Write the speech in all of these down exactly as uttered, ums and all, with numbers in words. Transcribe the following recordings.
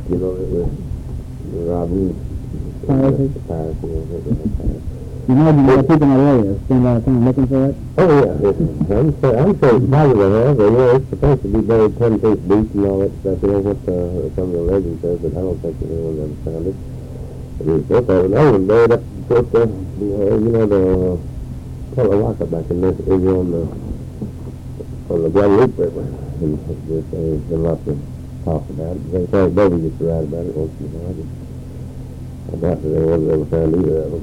you know, it was robbing. Piracy? Piracy, yeah. You know, you got people in that area spend a lot of time looking for it? Oh, yeah. It's, I'm sure, I'm sure it's possible, huh? But, you know, it's supposed to be very ten feet deep and all that stuff. You know what the, some of the legend says, but I don't think anyone ever found it. But it's up there, and I was buried up close to, you know, you know, the color rock up back in this area on the, on the Guadalupe River. And there's, there's a lot to talk about it. They say Bobby gets to write about it once in a while. I doubt that anyone ever found either of them.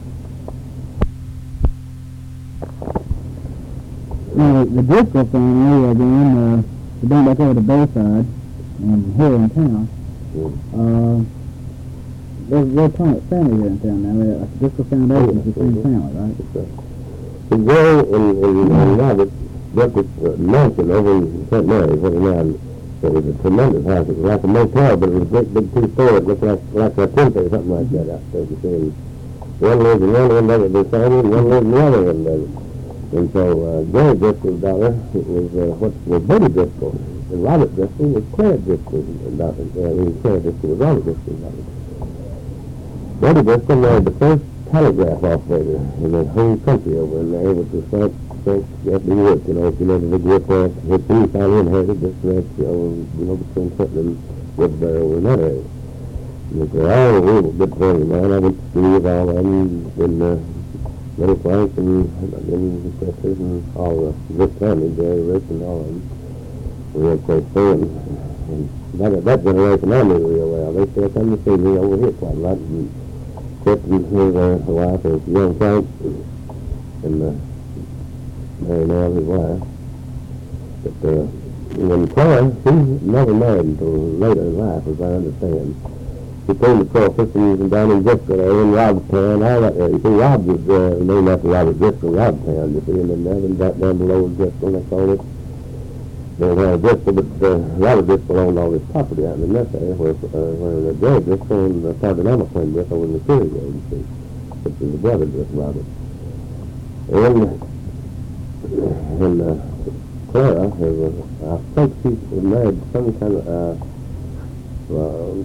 Now, the Driscoll family, again, uh, they went back over to Bayside, and here in town. Mm. Uh, there's a real prominent family here in town now. Like the Driscoll Foundation is the same family, right? The Joe and, and, and Robert built this uh, mansion over in Saint Mary's, what now, it was a tremendous house. It was like a motel, but it was a great big two-story. It looked like, like a tent or something like that out there. You see. One lived in one end of it, the family, and one lived in the other end of it. And so, uh, Jerry Driscoll's daughter, it was, uh, what was Betty Driscoll, and Robert Driscoll was Claire Driscoll's daughter. Uh, I mean, Claire Driscoll was Robert Driscoll's daughter. Betty Driscoll married the first telegraph operator in the whole country over in there, which was Frank, Frank F D. Wood, you know, if you know the big wood there, which he finally inherited this ranch, you know, you know, between Clinton and Woodbury over in that area. And they're all a real good friends of mine. I went to school with all of them, and, uh, Little Frank and then Chris and all the Rick family, Jerry, Rick, and all of them. We were close friends. And that, that generation I knew real well. They still come to see me over here quite a lot. And Chris and his uh, wife, his young Frank, and uh, Mary Nell, his wife. But uh, when Claire, she never married until later in life, as I understand. She came to Crawford and down in Driscoll there in Robstown, all that area. You see, Rob was uh, named after Robert Driscoll, Robstown, you see, and then down, back down below Driscoll, they called it. They had Driscoll, but uh, Robert Driscoll owned all this property out in that area where, uh, where the Jerry Driscoll and the part of them claimed this over in the City Road, you see, which is the brother Driscoll, Robert. And, and uh, Clara, who was, I think she was married to some kind of, uh, well,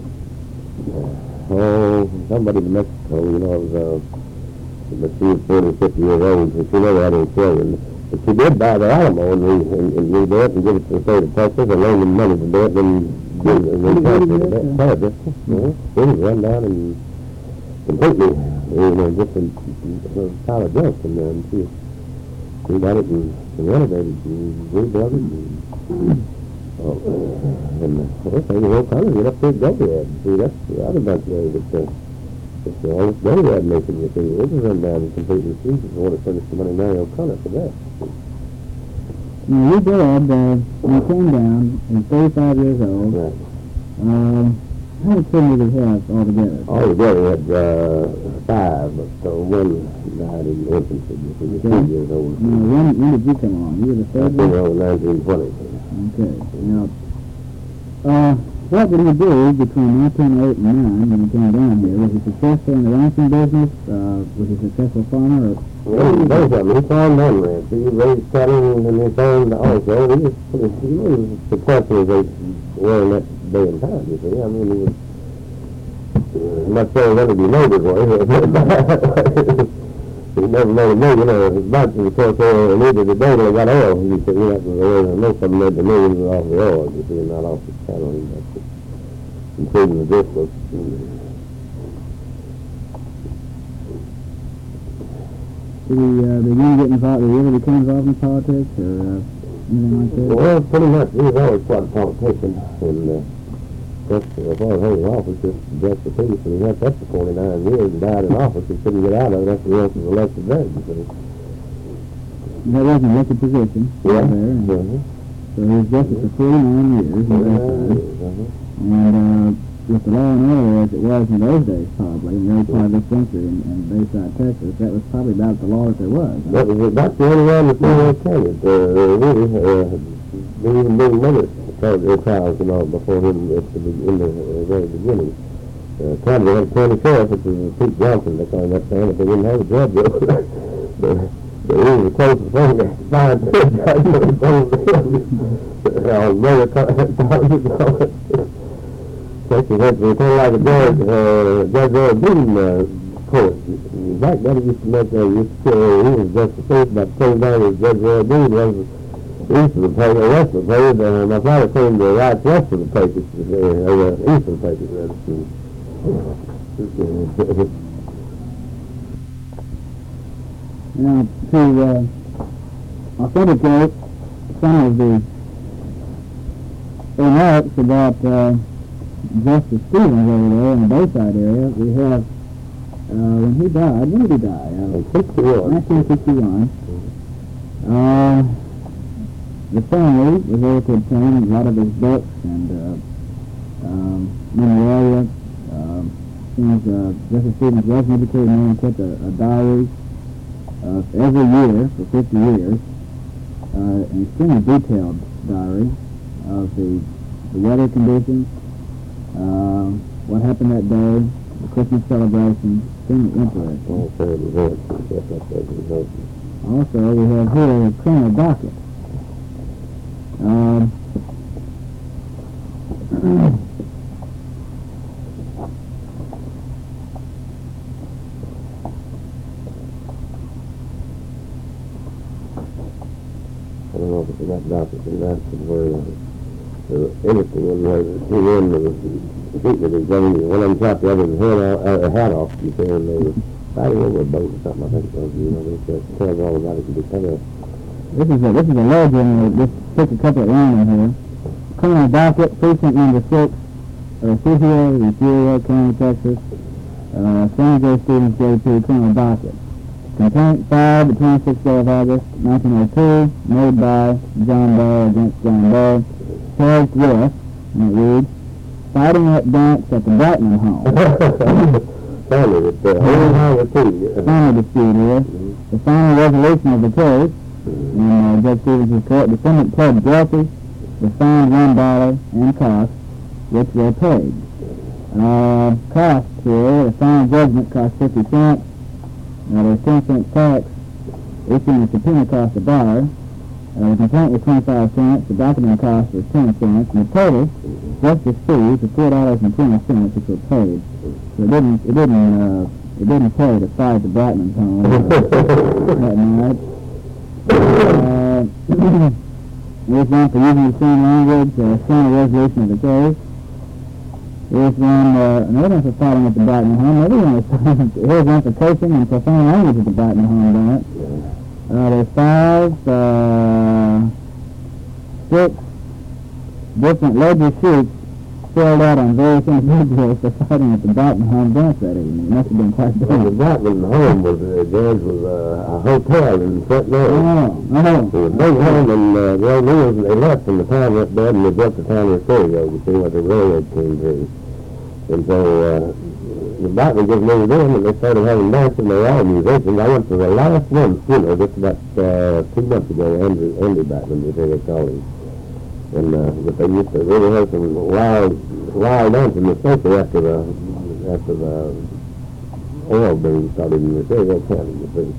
oh, somebody in Mexico, you know, was, uh, but she was forty, fifty years old, and she never had any children. But she did buy the Alamo and, re, and, and redo it and give it to the state of Texas and loan them money to do it, and then and then transfer it to that part. She was run down and completely, you know, just a, a pile of junk, and then she, she got it and, and renovated and rebuilt it. And, Oh, and uh, okay, the whole country get up there, go there. See, that's the other bunch there that uh, it's all this money that making you see. It was run down and completely see. You want to finish the money Mary O'Connor for that. Now, your dad, uh, when he came down, he was thirty-five years old. Right. Um, how many children did he have altogether? Altogether, he had uh, five, but so one died in infancy. He was two years old. Now, when, when did you come along? You were the I third came one? along in nineteen twenty. Okay. Now, uh, what did he do between nineteen oh eight and nine when he came down here? Was he successful in the ranching business? Uh, was he a successful farmer? Or Well, he both of them. He farmed and ranched. He raised cattle and he farmed also. He was pretty, he was successful as they were in that day and time, you see. I mean, he was uh, much better than to be neighbors were. He never made a million, or his bunch was so so needed the day they got oil. You see, you have to know most of them made the millions off the oil, you see, not off the cattle, including the Driscolls. did he uh, begin getting involved? Did he ever become involved in politics or uh, anything like that? Well, pretty much. He was always quite a politician. And uh, just as far as holding office, just just the peace. And he went up for forty-nine years and died in office. He couldn't get out of it after the rest was elected then. So. That was an elected position. Yeah. There, and Uh-huh. so he was justice for forty-nine years. Uh-huh. And uh, with the law and order as it was in those days, probably, in the early part of this century in, in Bayside, Texas, that was probably about the law that there was. Huh? That was about the only one that's ever carried. Uh, really, uh, they even did another trials and all before him at the, in the uh, very beginning. Uh, County had county sheriff, which was Pete Johnson, they called that town, but they didn't have a judge over there. But he was the closest thing to find a judge over there. All murder trials. So case, he went to kind of like a George, uh, Judge Earl Bean uh, court. Back then, he used to make, uh, used to, uh, he was just the first, about the same time as Judge Earl Bean was east of the paper, or west of the paper. Uh, my father came to right west of the papers, uh, or uh, east of the papers, rather. Now, to uh, authenticate some of the remarks about uh, Justice Stevens over there in the Bayside area, we have, uh, when he died, when did he die? Uh, nineteen sixty-one. Uh, the family was able to obtain a lot of his books and uh, um, memorabilia. Uh, seems uh, Justice Stevens was an educated man and kept a, a diary uh, every year for fifty years, uh, an extremely detailed diary of the, the weather conditions, uh, what happened that day, the Christmas celebration, extremely interesting. Also, we have here a criminal docket. Um, I don't know if it's that docket, but that's where uh, anything when they came in, the treatment is going, one of them chopped the other's head off, uh, hat off, you say, and they were fighting over a boat or something, I think it was, you know, they just tells all about it to be tell. This is a, this is a legend, just took a couple of lines here. Criminal docket, precinct number six, uh, Cicero, Inferior, County, Texas, uh, Samuel J. Stevens, J P, criminal docket. Complaint filed the twenty-sixth day of August, nineteen oh two, made by John Doe against John Doe, charged with, and it reads, fighting at dance at the Brightman home. Family, it's the whole house, Family dispute here. The final resolution of the case, in uh, Judge Stevens' court, defendant pled guilty, was fined one dollar and costs, which were paid. Uh, costs here, the final judgment cost fifty cents. Now, there's ten cent tax issuing a subpoena cost a dollar. Uh, the complaint was twenty-five cents. The document cost was ten cents. And the total justice fees were four dollars and twenty cents, which were paid. So it didn't, it didn't, uh, it didn't pay to fight the Brightman home that night. Uh, here's one for using the same language, uh, final resolution of the case. Here's one, uh, another one for fighting at the Brightman home. Another one is, here's one for cursing and profane language at the Brightman home, don't it? Uh, there's five, uh, six different ledger sheets filled out on various individuals for fighting at the Brightman home dance that evening. It must have been quite bad. Well, the Brightman home was, uh, George, was uh, a hotel in Fort North. Oh, oh. It was a big home, and uh, the old news, they left when the town went bad, and they built the town of Stereo, you see, where the railroad came through. And so, uh, the Brightman just moved in, and they started having dancing. They were all musicians. I went to the last one, you know, just about uh, two months ago, Andrew, Andy Brightman, you think they called him. And, uh, but they used to really have some wild, wild dancing, especially after the, after the oil boom started in the Stereo County, you see.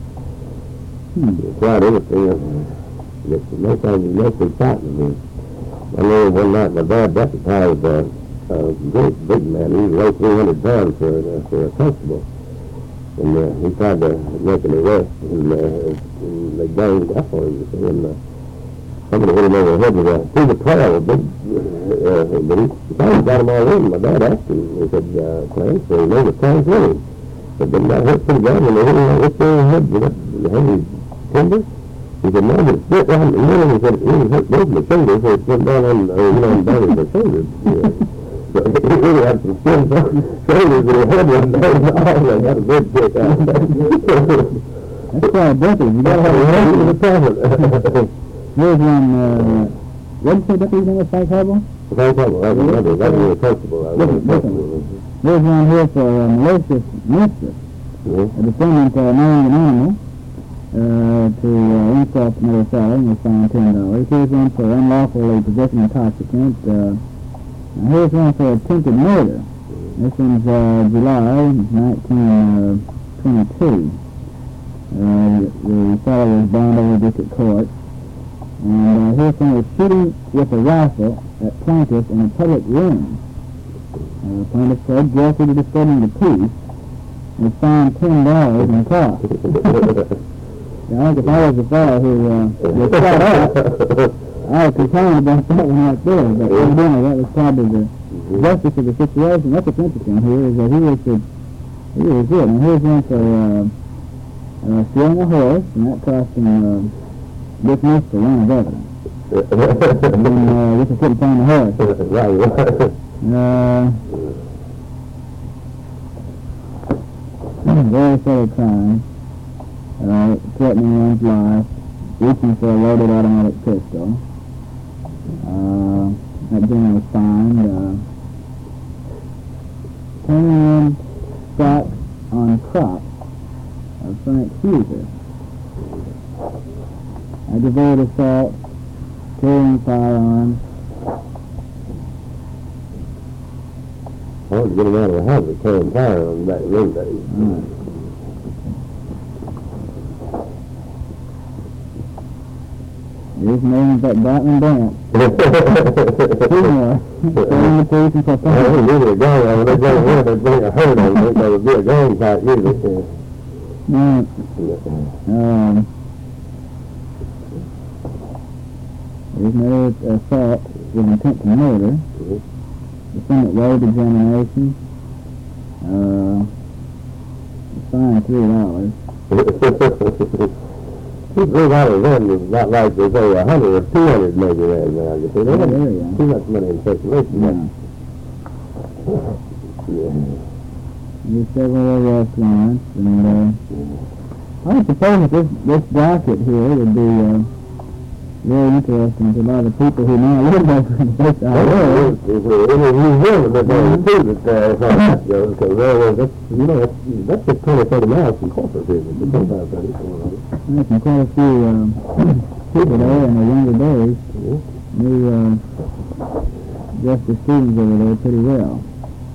Hmm. It's quite interesting. It's no time, no big fighting me. I know one night my dad deputized a uh, great big man. He weighed three hundred pounds for, uh, for a constable. And uh, he tried to make an arrest, and, uh, and they ganged up on him, you see, and uh, somebody hit him over the head with a piece of twelve, a big, uh, but he finally got him all in. My dad asked him, he said, uh, Clarence, so he made a Clarence with him. But then got hit pretty bad when they hit him right there in the head with that heavy timber. He said, no, but it split down the middle. He said, it really hurt both of the fingers, so it split down on, uh, you know, on down his fingers. Yeah. So he really had some skin shoulders, and his head went down and all, and got a good kick out of that. That's quite different. You gotta have a head to the present. Here's one, uh, what did you say deputy's name was, Frank Hubble? Frank Hubble, that was another, that was a constable. There's one here for uh, malicious mistress. A defendant uh, knowing an animal uh, to uh, insult another fellow and was fined ten dollars. Here's one for unlawfully possessing intoxicant. Uh, now here's one for attempted murder. This one's uh, July nineteen twenty-two. Uh, the fellow was bound over district court. And uh, here's one was shooting with a rifle at plaintiff in a public room. Uh, Uh, plaintiff pled guilty to disturbing the peace and was fined ten dollars in costs. Yeah, I think if I was the fellow who uh, was shut up, I was concerned about that one right there, but evidently that was probably the justice of the situation. That's what's interesting here, is that he was the, he was it. And here's one for uh, uh, stealing a horse, and that cost him uh, dismissed for want of evidence. And then uh, we just couldn't find the horse. Uh, various other crimes, uh, threatening one's life, reaching for a loaded automatic pistol. Uh, that gentleman was fined. Uh, turning in stock on crops of Frank Huser. Aggravated assault, carrying firearms. I want to get him out of the house with carrying firearms back in those days. Right. There's names like Batman Dance. Two more. Staying the police until I Sunday. don't need a gun. I mean, they go in and bring a herd on them. There would be a gun fight usually. Right. Um, there's no assault with intent to murder. Defendant road examination. Uh, fined three dollars. Two three dollars then is not like they say a hundred or two hundred maybe right now. You see, they Yeah, have yeah. too much money in circulation. Yeah. Yeah. There's several arrest warrants, and uh, I suppose that this this docket here would be uh, very interesting to a lot of people who now live over in this area. If we interview him, they're going to see that uh, that goes, because there was, that's, you know, that's, that's just twenty, thirty miles from Corpus, isn't it? twenty-five, thirty, There's been quite a few um, people there in their younger days knew uh, Justice Stevens over there pretty well.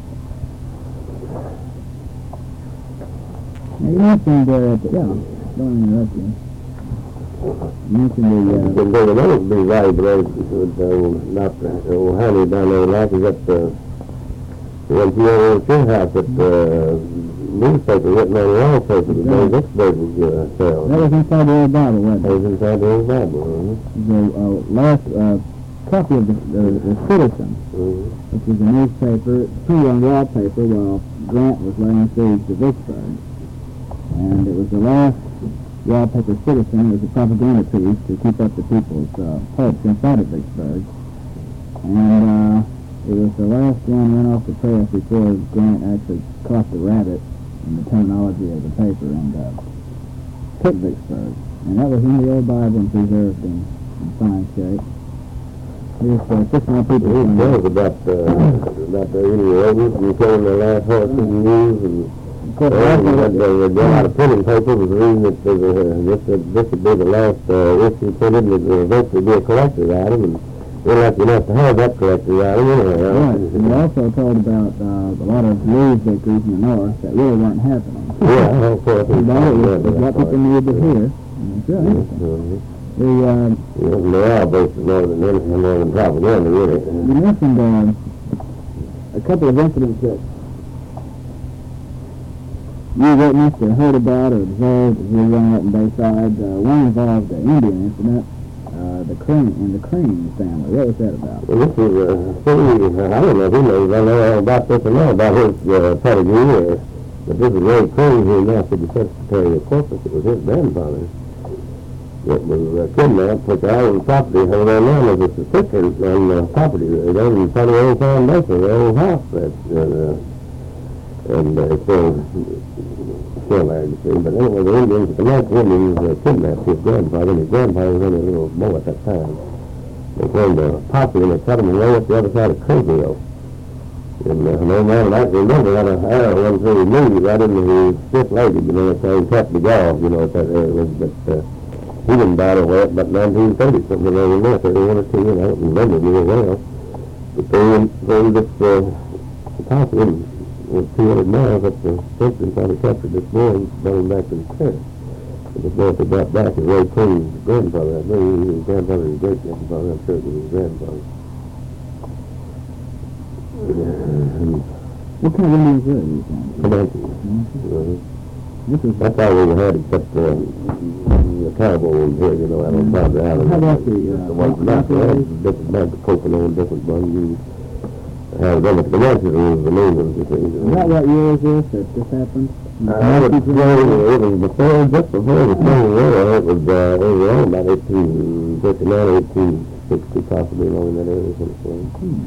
Now, you mentioned, uh, yeah, don't interrupt you. You mentioned the, uh, Then there would be valuable there with uh, Doctor O'Hanley down there, like he's got the one here over at your house at the newspaper written on the wall paper that Dave Vicksburg was uh, selling. that was inside the old Bible, wasn't That it? was inside the old Bible, uh-huh. The uh, last uh, copy of the, the, the Citizen, Uh-huh. which was a newspaper, printed on wallpaper while Grant was laying siege to Vicksburg. And it was the last wallpaper Citizen. It was a propaganda piece to keep up the people's uh, hopes inside of Vicksburg. And uh, it was the last one run off the press before Grant actually caught the rabbit in the terminology of the paper and uh, took Vicksburg. And that was in the old Bible and preserved in, in fine shape. Here's uh, six more people. He from tells about, uh, about the Indian rodents and killing the last horse in the news and Of course, Well, also, the, the, the out of printing paper was the reason that the, uh, this, uh, this would be the last uh, issue printed, and it would eventually be a collector's item, and we're lucky enough to have that collector's item anyway. right. And we also told about uh, a lot of leave victories in the north that really weren't happening. Yeah, of course. And that is is what people needed to hear. And it's really interesting. Mm-hmm. The, uh, Yeah, they are based more than anything, more than propaganda, really. you mentioned uh, a couple of incidents that you witnessed or heard about or observed as you were growing up in Bayside. Uh, one involved the Indian incident, uh, the Crane, in the Crane family. What was that about? Well, this is a uh, thing, I don't know if he knows, I know all about this or not, about his uh, pedigree, uh, but this is Ray Crane, who now to the Secretary of Corpus. It was his grandfather that was uh, kidnapped, took out on property, and their name was a suspicion on the property. They owned in front of their own foundation, their own house, that, uh, and uh, so, still there, you see. But anyway, the Indians, the American Indians uh, kidnapped his grandfather, and his grandfather was only a little boy at that time. They came to Poppy, and they cut him away up the other side of Craigville. And uh, no man like remember that an arrow went through his knee right into his stiff leg, you know, so he cut the jaw, you know, at that area. But uh, he didn't die away at about nineteen thirty, something like that, thirty-one or two, and I don't remember really well. But they, they just, uh, Poppy, and was two hundred miles up the distance, I captured this boy and brought him back to the tent. And this boy they brought back is Ray Crane's grandfather. I believe his grandfather, his great-grandfather, I'm sure it was his grandfather. And What kind of Indians were these guys? Comanches. Mm-hmm. Uh, This was That's all we had except uh, the cowboy ones here, you know, out on top of the island. How about the, uh, the one, not the Comanches? different kinds of coconut and different ones. You have them, but the Comanches was the main ones, you see. Is that what year is this that this happened? Uh, I would say it was before, just before the Civil War. It was, uh, it was around about eighteen fifty-nine, eighteen sixty, possibly, along in that area. Hmm.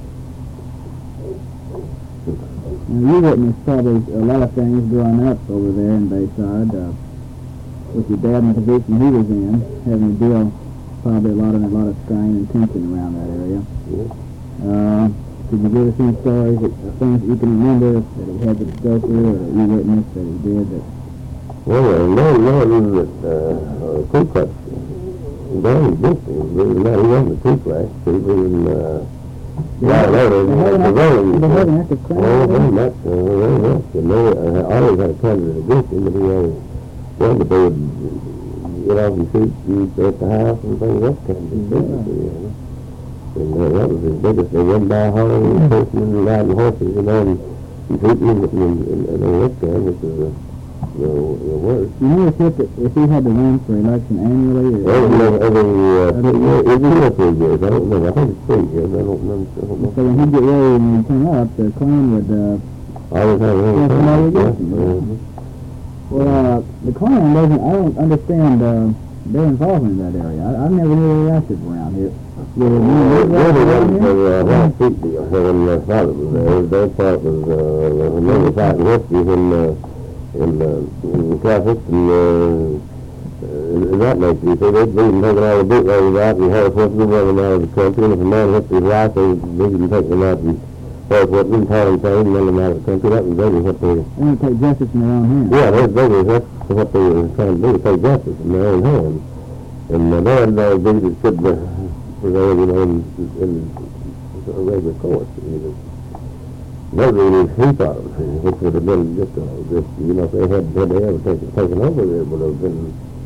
Now, you witnessed probably a lot of things growing up over there in Bayside, uh, with your dad in the position he was in, having to deal probably a lot of a lot of strain and tension around that area. Yeah. Uh, could you give us any stories, that, uh, things that you can remember that he had to go through, or that you witnessed that he did that? Well, uh, no, no, it was that, uh, uh, Ku Klux Klan existed. Really not, he wasn't a Ku Klux. He was in, uh, yeah, later, They had an the active- Rolling. they had an active Oh, Klan. very much, uh, very much. And they uh, always had a candidate against him, but he always, well, but they would get off and shoot and at the house and things, that kind of thing, you know. And uh, that was his biggest. They went by hauling and pushing and riding horses, you know, and, and shooting and, and, and, and all that kind, which is the, the, the worst. You know if, it, if he had to run for election annually, or Well, you know, every, uh, every, every two or three years, I don't know, I think it's three years, I don't remember, I don't know. so when he'd get ready and come up, the Klan would, uh, Always have a Yeah, somebody against him, yeah. yeah. well, uh, the Klan doesn't, I don't understand, uh, their involvement in that area. I, I've never knew they active around here. Were there Well, many the other around one here? was, uh, White Street deal, so when their father was there, their part was, uh, when they were fighting whiskey in, uh, in, uh, in Catholics and, uh, uh, that nature. You see, they'd leave them taking all the bootleggers out and horse whipping them out of the country, and if a man hit his wife, they'd leave him taking them out and horse whipping them, calling pain, and run them out of the country. That was really what they, They want to take justice in their own hands. yeah, they, they were, that's what they were trying to do, take justice in their own hands. And uh, they had no duty that should uh, prevail, you know, in, in a regular court. You know. That really he thought, which would have been just, uh, just you know, if they had, had they ever taken, taken over, it would have been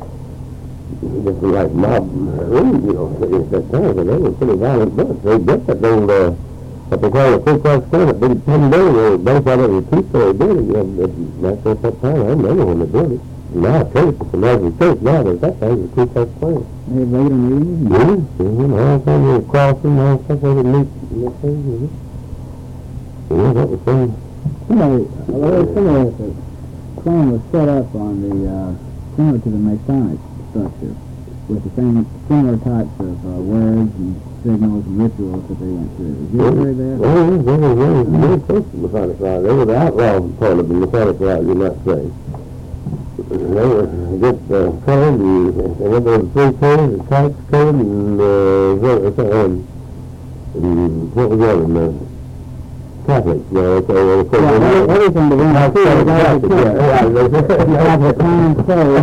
just like mob, you know, at that time, and they were pretty violent bunch. They built that old, uh, what they call the Ku Klux Klan, that big ten building, based out of a two-story building, you know, that's at that time. I remember when they built it. Now, church, it's a larger church now, but at that time, it was a Ku Klux Klan. They have regular meetings. Yeah, you know, all kinds of crossing, all stuff they would meet, you know, things, you know. Yeah, that was fun. Somebody, well, there was somebody that the Klan was set up on the, uh, similar to the Masonic structure, with the same, similar types of uh, words and signals and rituals that they went through. Did you ever hear that? Oh, yeah, they were very, very close to Masonic Lodge. They were the outlaw part of the Masonic Lodge, you might say. They were just uh, code, and they went to the three codes, the tax code, and, uh, what, um, and what was the other one? Uh, Catholic, you know, they say, of course, Yeah, they every- everything that went Catholic, through was Catholic, always yeah, yeah, they- They have the Klan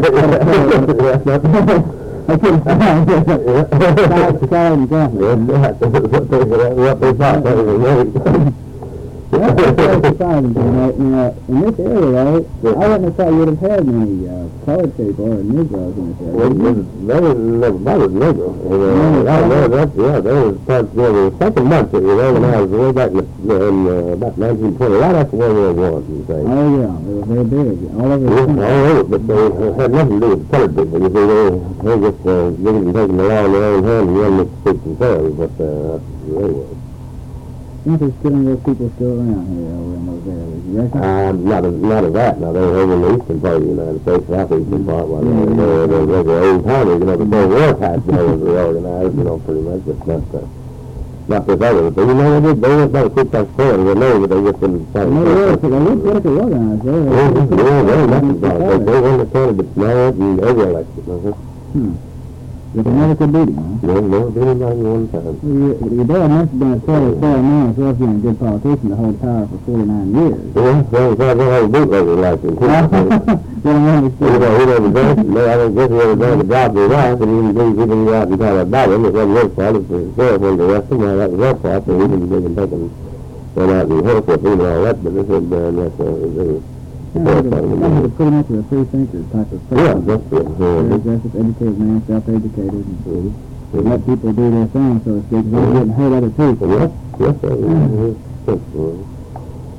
code. I couldn't find it. Tax code and Catholic. That's what they, what they thought they were right. Yeah, that's very surprising to me. Now, in this area, I wouldn't have thought you would have had many uh, colored people or Negroes in this area. Well, they were never bothered nigger. And, uh, I know that, yeah, they was part of the second month that was organized way back in, in uh, about nineteen twenty, right after World War One, you say. Oh, yeah, they were very big. All over the Yeah, country. all over, but they had nothing to do with the colored people. You see, they, they just uh, getting and taking the law in their own hands and running it to speak themselves, but uh, they were. I think there's still those people still around here over in those areas. You reckon? Uh, not of, not of that. Now, they were over in the eastern part of the United States, southeastern part, while they were, they were, they were, they were old timers, you know, the Cold War type, they were organized, you know, pretty much, but not, uh, not this other. But, you know, they did, they went by the Ku Klux Klan, they know, but they just didn't fight. No, they were, they were politically organized. They were. Yeah, yeah, they were nothing about it. They won the candidates now and every election, uh-huh. Hmm. But they never could beat him, huh? No, never been in line one time. Well, your, your dad must have been a sort of fair man as well as being a good politician to hold power for forty-nine years. Yeah, they was had a bootlegger license. Well, I understand. You know, he never did. No, I don't guess he ever done the job they wife, and he didn't, he didn't go out and tell about him. It wasn't his fault. It was the sheriff wanted to arrest him. Well, that was their fault, so he didn't dig and take him, went out and horse with him and all that, but this was, uh, that's, uh, they were, Yeah, they were- they were pretty much a free thinker type of person. yeah, that's it. Very Uh, aggressive, educated man, self-educated, and uh, let people do their thing, so to speak, because they didn't hurt other people. Yes, yes, sir. Yeah, yeah, yes, uh,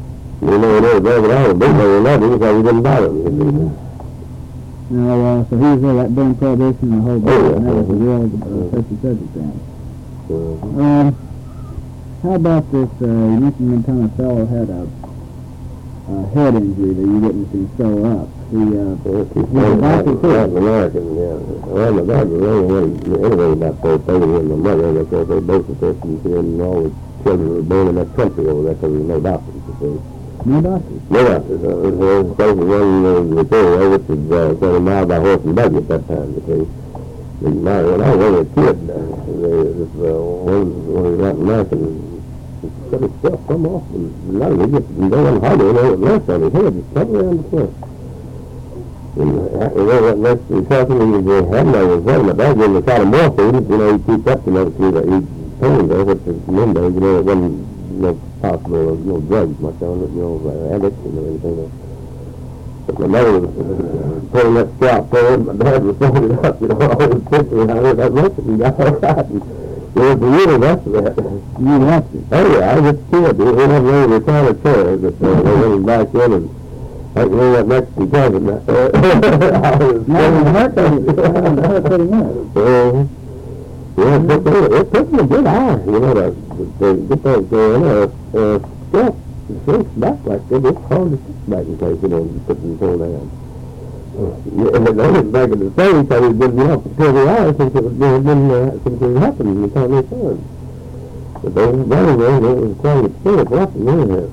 You know, they were very all big, they were not, because we didn't bother them. No, uh, so he was there, that during Prohibition and the whole book, Oh, yeah. and that was a real uh, touchy subject then. Uh-huh. Um, how about this, uh, you mentioned one time a fellow had a, a head injury that you witnessed him sew up. He, uh, Well, he's was a doctor too. Latin American, yeah. Well, my dad was only one, anyway, about four thirty, and my mother, and of course, they both were Christians, and all the children were born in that country over there, because there was no doctors, you see. No doctors? No doctors. Uh, it was close to one uh, Victoria, which was uh, seven miles by horse and buggy at that time, you see. And my, when I was only a kid, uh, they, this, uh, one, one of Latin American cut himself come off, and no, he just going harder, you know, it left on his head, just come around the front. And uh, you know, that next to something he was uh, having, I was having a bag in the kind of morphine, you know, he keep up, you know, to the, he told there, which is Monday, you know, it wasn't, no possible, no drugs much on it, you know, uh, addiction or anything else. But my mother was uh, pulling that scalp forward, my dad was throwing it up, you know, I was thinking, I heard that much, and he got all right, and it was the year after that. You watched it? Oh yeah, I was just a kid, we never really reclined a chair, but uh, they went back in, and I can hear that Mexican cousin, that, uh, I was... No, it hurt pretty, it hurt pretty much. Uh, yeah, it took, me, it took me a good hour, you know, to, to get that going, uh, uh, step, six back like that, it's hard to sit back in case, you know, put and pull down. Uh, yeah, and then it's back in the same, so we've been, you know, for thirty hours since it was been, uh, since it happened in the time they started. But they was very, very, it was quite an experience, lots of doing that.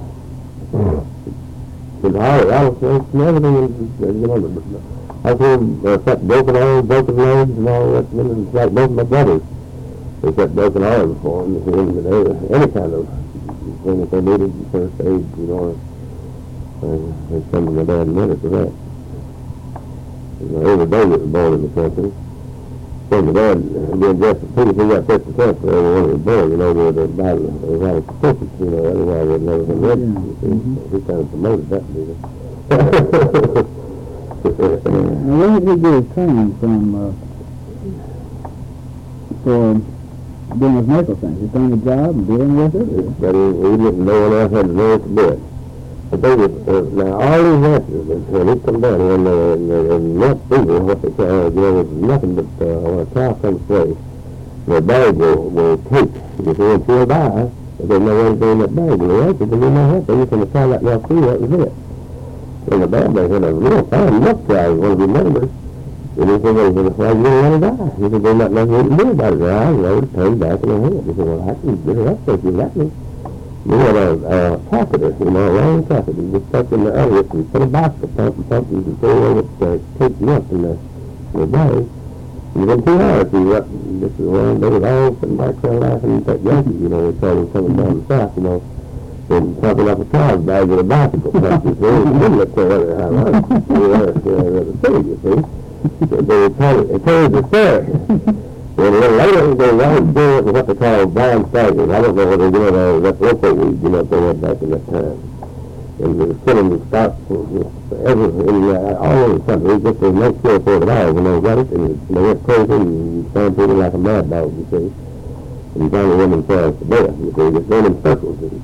But I, I was, everything, you know, I seen uh, such broken arms, broken legs, and all that. And it's like both my brothers. They set broken arms for them. You know, but they, any kind of thing that they needed, first aid, you know, uh, they come to my dad and mother for that. You know, every day was born in the country. So my dad uh, did just as soon as he got fifty cents for every one of his born, you know, they were about a lot of statistics, you know, otherwise they'd never been rich. You see, Mm-hmm. so he kind of promoted that, you know. Now, where did he get his training from, uh, for doing his medical things? He found a job and dealing with it? But he, he didn't know one else had to know it to do it. But they was, uh, now all these answers, when he come down here and, uh, and, uh, and not fever, what they call it, you know, was nothing but, uh, when a cow comes through, the bag will, will take. You see, and she'll die, but they know anything in that bag. And the answer can be no help. They just going to call that now through, that was it. And the bad man had a real fine milk cow, one of his neighbors. And he said, well, why you don't want to die? He said, there's not nothing you can do about it. Well, I rode, turned back in the head. He said, well, I can get her up there if you let me. We had a, a catheter, you know, a long catheter. You just stuck in the uterus and put a box of pump and pump and go over it to take milk in the, in the bag. And within two hours, he got, this is one, they was all sitting back there laughing and that Yankee, you know, we saw him coming down the south, you know, and pumping up a cow's bag with a bicycle pump, you see. He didn't look for other how much, you know, the city, you see. So they would tell it, it told the story. And a little later, they went doing what they call blind staggers. I don't know what they're doing, uh, that local weed, you know, they had back in that time. And they were killing the stock forever, and uh, all over the country, just to make sure for it all when they got it, and they went crazy and stampeded like a mad dog, you see. And finally went themselves to death, you see, just going in circles. And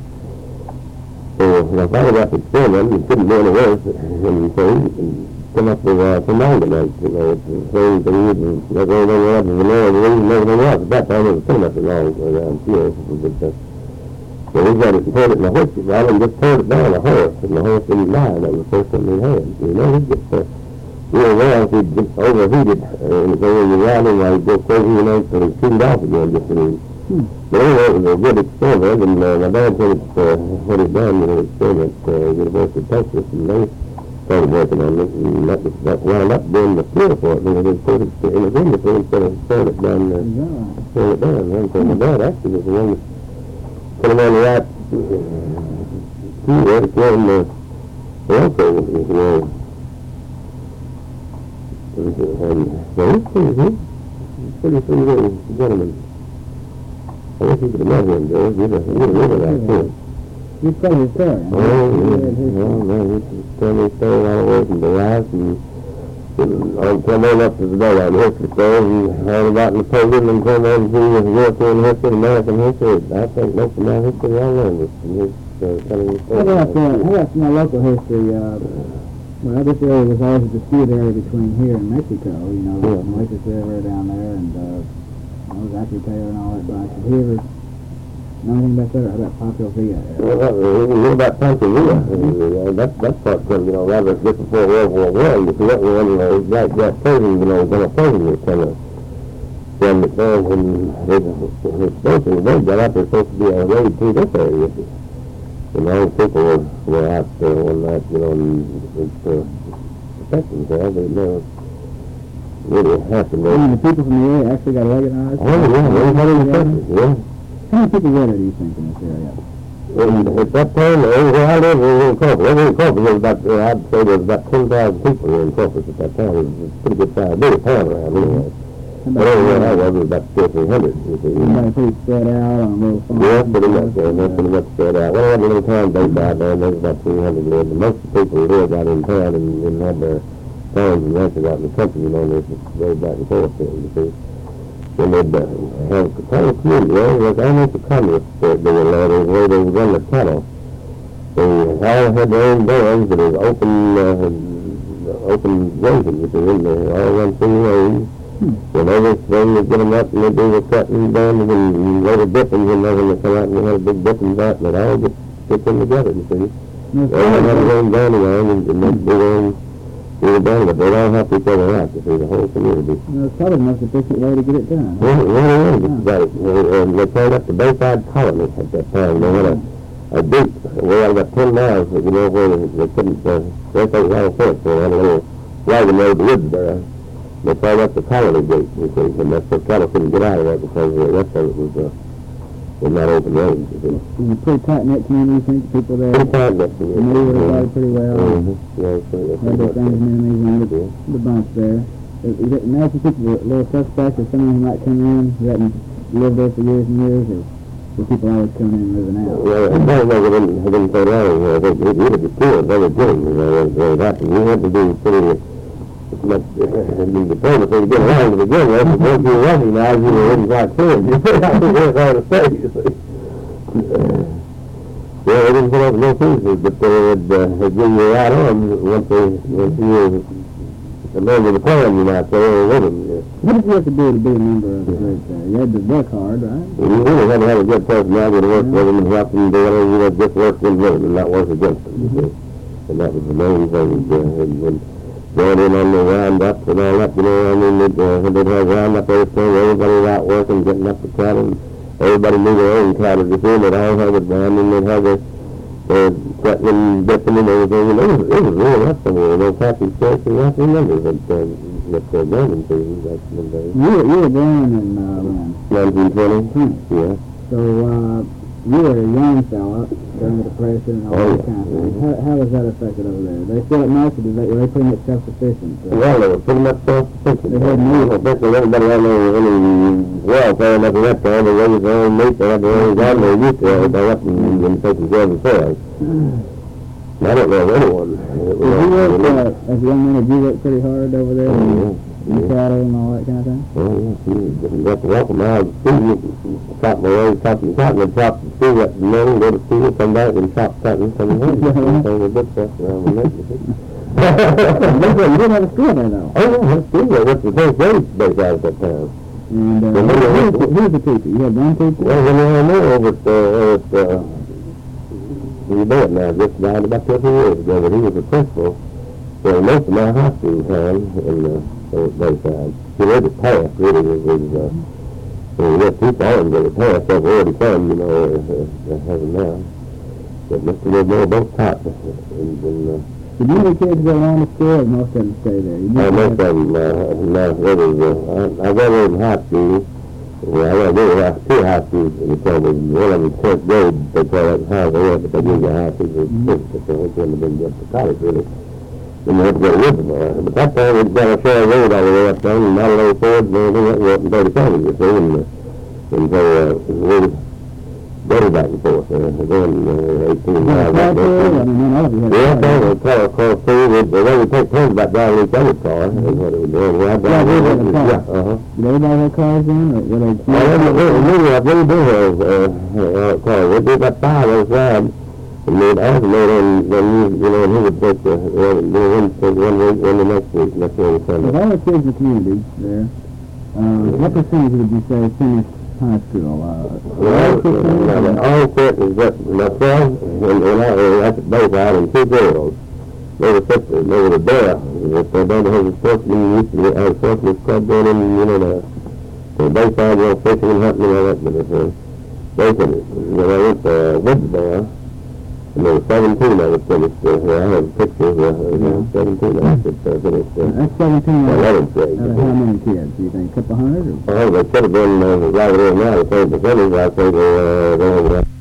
so when I finally got the experiment, and couldn't do any worse, and so he come up with uh, commandments, you know, the things they used, and that's everything else, and the Lord, and everything else. At that time, it was pretty much wrong around here. But, uh, so we got it and put it in a horse rather and just turned it down a horse, and the horse didn't die. That was the first one we had. You know, he'd get, uh, real well, he'd get overheated, uh, and so when you ride him, I'd go crazy, you know, so he tuned off again, just, and Hmm. But anyway, it was a good experiment, and uh, my dad said it's uh, what he'd done with an experiment at uh, University of Texas, and they started working on it, and that, was, that wound up being the cure for it. You know, they put it in the industry instead of throwing it down, uh, Yeah. throwing it down. And so my dad actually was the one that put him on the right key there to kill him the local, you know. And so he's pretty good. He's pretty free little gentleman. I wish you could have met him, George. You'd have really liked him. You tell his story. Oh, yeah. Well, man, he used to tell me stories all the way from the life, and, and I'll come on up to the day on history stories, and all about Napoleon, and come on to European history, American history. I think most of my history I learned was from his uh, telling the How story. about, uh, how about some of local history? Uh, well, this area was always a dispute area between here and Mexico, you know, Yeah. the Nueces River down there, and, uh, you know, Zachary Taylor and all that bunch. Did he ever know anything about that, or how about Poplar Villa? Well, that, uh, what about Pancho Villa? Uh, that, that part comes, you know, rather just before World War One. If you let one, you know, that, that person, you know, was opposing it, kind of, from the time when they, they supposed to, they got out there supposed to be on a raid through this area. And all the people were, were out there one night, you know, and it's, uh, protecting themselves. They never really happened. I mean, They, the people from the area actually got organized? oh, yeah, everybody in the country, yeah. How many people were there, do you think, in this area? And at that time, where I lived was in Corpus. Over in Corpus, there was about, uh, I'd say there was about ten thousand people here in Corpus at that time. It was a pretty good size, big town around anyway. But everywhere I was, it was about fifteen hundred, you see. Everybody pretty spread out on little farms? Yeah, pretty much, yeah, they're pretty much spread out. Well, every little town they died there, and there was about three hundred lived. And most of the people lived out in town and, and had their farms and ranches out in the country, you know, and they just rode back and forth there, you see. And they'd uh, have a kind of community, you know, it was almost a communist that they were there, the way they would run the cattle. They all had their own barns, but it was open, uh, open grazing, you see, and they all run through the road. Whenever they would get them up and they'd do the cutting down and they were dipping, and then they come out and they had a big dipping vat, and they'd all just stick in together, you see. Everyone had their own downy line, and they'd do their own, do the down, but they'd all help each other out, you see, the whole community. Well, it's probably the most efficient way to get it done. Well, it really is, it's about it. They, uh, they called up the Bayside Colony at that time. They had a, a deep, we had about ten miles, you know, where they couldn't, uh, they couldn't run fence, so they had a little wagon road to woods there. They called up the Colony Gate, you see, and that's where cattle couldn't get out of there because the rest of it was, uh, was not open roads, you see. It was a pretty tight-knit community, you think, the people there? Pretty tight, that's the They knew everybody pretty well. Mm-hmm. Yeah, so that's Had their friends and enemies and the, the bunch there. Is is it, now some people were a little suspect of someone who might come in who hadn't lived there for years and years, or were people always coming in and moving out? Well, I don't know, they didn't, they didn't say that, you know, they, they would be killed, they were killing, you know, they would happen. You had to do pretty much, uh, the diplomacy to get around to begin with, but once you recognize you were in quite serious, you see, I think that's hard to say, you see. Uh, yeah, they didn't put up no pieces, but they would, uh, they'd give you right on once they, once you were a member of the plan, you might say, or with them, yeah. What did you have to do to be a member of the group there? You had to work hard, right? You really had to have a good personality to work with them and help them do whatever you had, just work with them and not work against them, you see. And that was the main thing, uh, and, and going in on the roundup and all that, you know, I mean, they'd, uh, they'd have roundup everything, everybody was out working, getting up the cattle, and everybody knew their own cattle, you see, they'd all have it down, and they'd have their, their cutting and dipping and everything, and it was, it was really up somewhere, no Patrick Church, and I remember that, uh, that, uh, Brandon season back in the day. You were, you were born in, uh, when? nineteen twenty? Hmm. Yeah. So, uh, you were a young fella during the Depression and all Oh, that kind of yeah. thing. How, how was that affected over there? They still at most, or did they, were they pretty much self-sufficient? So? Well, they were pretty much self-sufficient. They had meat. I think everybody had any, any welfare up at that time. They raised their own meat. They had their own garden. They used to have it up and, and taking care of themselves. And I don't know of anyone. Did you work, uh, as a young man, did you work pretty hard over there? Oh, in yeah. in the cattle and all that kind of thing? Oh, yes, you got to walk them out of school, chop my own, chop and cotton, and chop the school at the morning, go to school, come back and chop cotton, come home. So the good stuff around the neck, you see. You didn't have a school there, though. Oh, yeah, that's school there. That's the first grade based out at that time. And, uh, Well, who, maybe who, that's- who was the teacher? You had one teacher? Well, when I know over at, uh, over at, uh, you know it now, just died about thirty years ago, but he was a principal for most of my high school time in the uh, Bayside. He let it pass, really, it was, uh, so we had two farms that had passed over already come, you know, uh, uh, having now. But Mister Livermore both taught, and, and, uh, Did you have kids go along to school, or most of them stay there? You I didn't most have- of them, uh, now, it was, uh, I, I got in high school. Well, I went to high, two high schools in the town. One of them tenth grade, they call it high school, but they didn't get high school for six, but they went to them to college, really. And they had to go to Livermore. But that time, we'd got a fair road all the way up there, and not a little Ford, and everything, that was up in thirty-seven, you see, and, uh, and so, uh, we go back and forth, uh, then, uh, eighteen You had a miles. car up through? I there. mean, none of you had Yeah, a car. they would car across through, they, they would take turns about driving each other's car, is what it was doing. Well, I Yeah, drive we with had a it, car. yeah, uh-huh. Did everybody have cars then, or were they? Well, we, we, we, uh, we do have, uh, uh, cars. We do got five of us, uh, And they'd alternate on, when you, you know, and he would take the, uh, one, one week, one the next week, and that's the only Sunday. Of all the kids in the community there, uh, what percentage would you say finished high school? Uh, Well, the onset is that myself and, and I were at the Bayside and two girls. They were sisters. They were there. If they don't have a sportsman, used to have a sportsman's club going in, you know, the, the Bayside, you know, fishing and hunting and all that, but it's, uh, they finished. When I went to Woodsboro, and there were seventeen I was finished. Uh, I have pictures of uh, yeah. seventeen I was uh, finished. Uh, That's seventeen eleventh grade. Out of how many kids, do you think? A couple hundred? Or? Oh, they could have been, uh, right there now, the same percentage, I think, uh, they were, uh,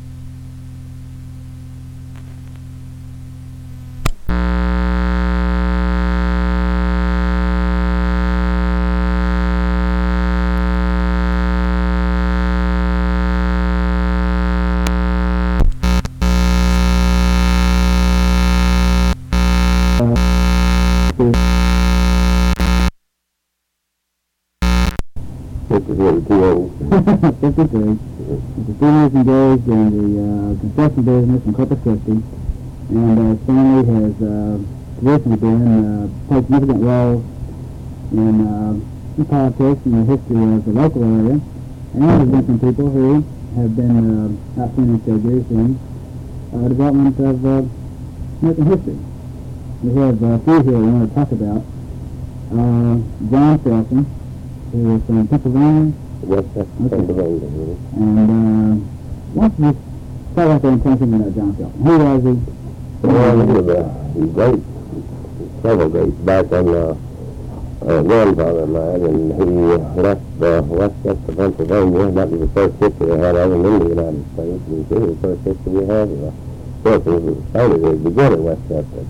fifty-three. The student is engaged in the uh, construction business in Corpus Christi, and uh, his family has uh, traditionally been uh, played significant roles in, uh, in politics and the history of the local area, and there's been some people who have been uh, outstanding figures in uh, development of uh, American history. We have uh, a few here we want to talk about. Uh, John Felton, who is from Pennsylvania. Yes, that's Okay. Pennsylvania. Really. And uh, why don't you start out there and tell us something about John Felton? Who was he? Well, he was a great, several greats back on uh, uh, grandfather of mine, and he uh, left uh, Westchester, Pennsylvania. That was the first history they had of him in the United States, and it was the first history we had. Uh, of course, it was started at the beginning of Westchester.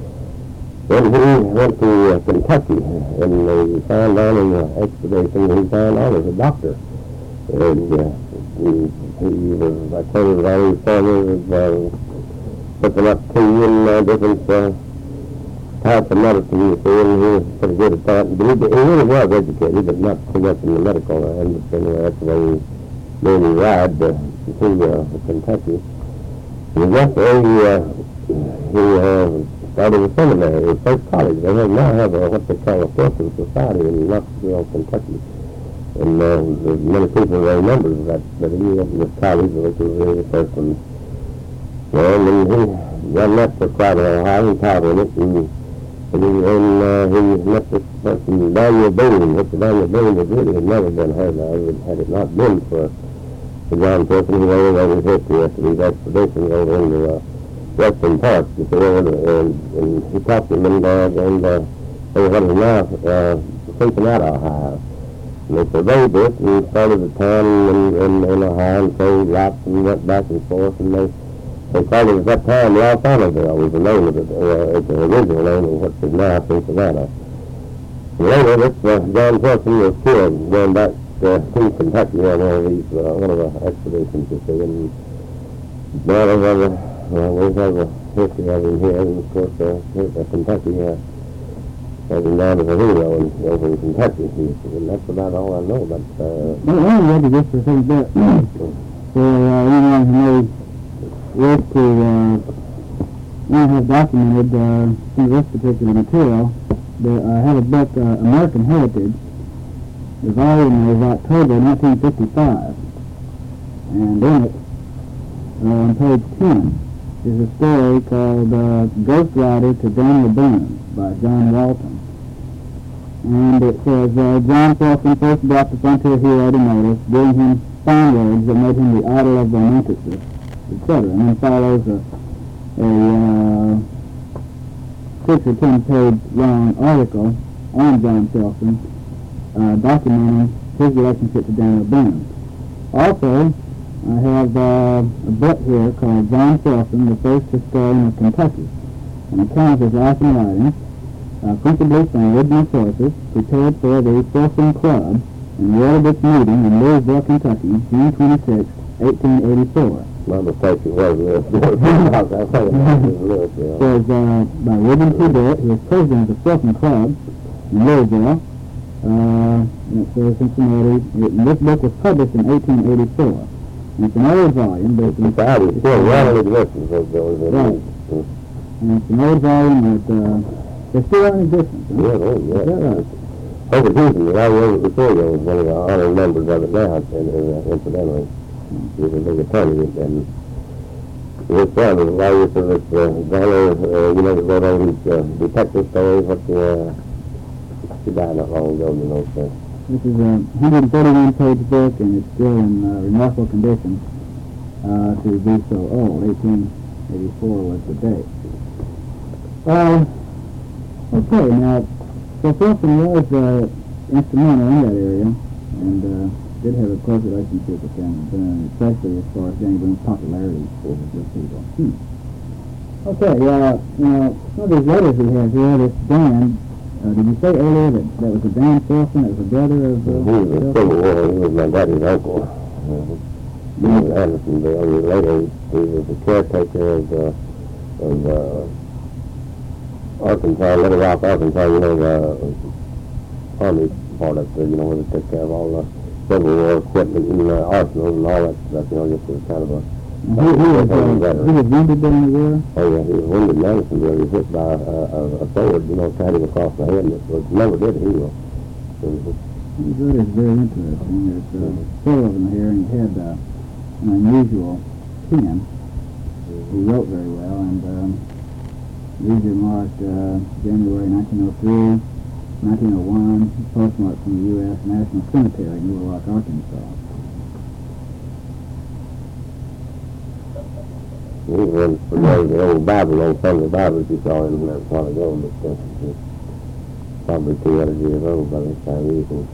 Then he went to uh, Kentucky, and he found out in the expedition, he found out as a doctor. And uh, he, he was, I told him that his family was uh, picking up tea and uh, different uh, types of medicine, you see, and he was pretty good at that. But he, he really was educated, but not so much in the medical line. But anyway, that's the way he made me ride uh, to uh, Kentucky. And yesterday, he, uh, he uh, started a seminary, his first college. They have now have a, what they call a Fortune Society in Knoxville, Kentucky. And uh, there's many people that are members of that, but he opened this college, which was really the first one. Well, and he done that for quite a while, he taught in it, and, and, he, and uh, he met this person, Daniel Boone, which Daniel Boone would really have never been heard of, had it not been for, for John Felton, who went over his history after these expeditions over into uh, Western Park, you see, and, and, and he talked to him, and, uh, and uh, they were now uh, Cincinnati, Ohio. And they surveyed it and started a town in, in, in Ohio and sold lots and went back and forth, and they, they called it at that time Los Angeles was the name of it, uh, it's the original name of what's now Cincinnati. Later, this uh, John Felton was killed going back uh, to Kentucky on one of these, uh, one of the expeditions, you see, and now they have a Uh, we have a history of him here, and of course, uh, here at Kentucky, uh, has him down as a hero in, over in Kentucky, and that's about all I know about, uh... Well, I want to just for a second bit. So, uh, anyone who may wish to, uh, want to have documented, uh, some of this particular material, that I have a book, uh, American Heritage. The volume is October nineteen fifty-five, and in it, uh, on page ten, is a story called uh, Ghost Rider to Daniel Boone by John Walton. And it says, uh, John Felton first brought the frontier hero to notice, giving him fine words that made him the idol of romanticists, et cetera. And then follows a, a uh, six or ten page long article on John Felton, uh, documenting his relationship to Daniel Boone. Also, I have uh, a book here called John Felton, the First Historian of Kentucky, an account of his life and writings, uh, principally from original sources, prepared for the Felton Club and read at its meeting in Louisville, Kentucky, June twenty-sixth, eighteen eighty-four. My mistake, it was Louisville. It says, uh, by William T. Burt, who was president of the Felton Club in Louisville, uh, and it says Cincinnati. It, this book was published in eighteen eighty-four. It's an old volume, but it's society is still well in existence as those. Right. And it's an old volume that uh, it's still in existence. Huh? Yeah, oh, yeah. Is that right? Herbert Houston, that I was before you, was one of the honorary members of it now, and, uh, incidentally. He was a big attorney, and his son was a lawyer for this uh, Donner, uh, you know, that wrote all these uh, detective stories. What the, uh, he died not long ago, you know, so. This is a one hundred thirty-one page book, and it's still in uh, remarkable condition uh, to be so old. eighteen eighty-four was the date. Uh, okay, now, so Fulton was uh, instrumental in that area, and uh, did have a close relationship with Daniel Boone, especially as far as Daniel Boone's popularity with people. Hmm. Okay, uh, now, some of these letters we have here, this Dan, uh, did you say earlier that that was a Dan Fulton, that was a brother of... Uh, he was a Civil War, he was my daddy's uncle. Uh, he was in Andersonville, and later he was the caretaker of, uh, of uh, Arkansas, Little Rock, Arkansas, you know, the army part of it, you know, where they took care of all the Civil War equipment and uh, arsenals and all that stuff, you know, just was kind of a... He, he, was, uh, he was wounded during the war? Oh, yeah, he was wounded in Andersonville. He was hit by a, a, a sword, you know, cut him across the head, and it was, never did heal. These letters are very interesting. There's uh, four of them here, and he had uh, an unusual pen. He wrote very well, and um, these are marked uh, January nineteen oh three, nineteen oh one, postmarked from the U S National Cemetery in Little Rock, Arkansas. He was for the old Bible, old family Bibles you saw in there a while ago, but uh, he's probably two hundred years old by this time. He was,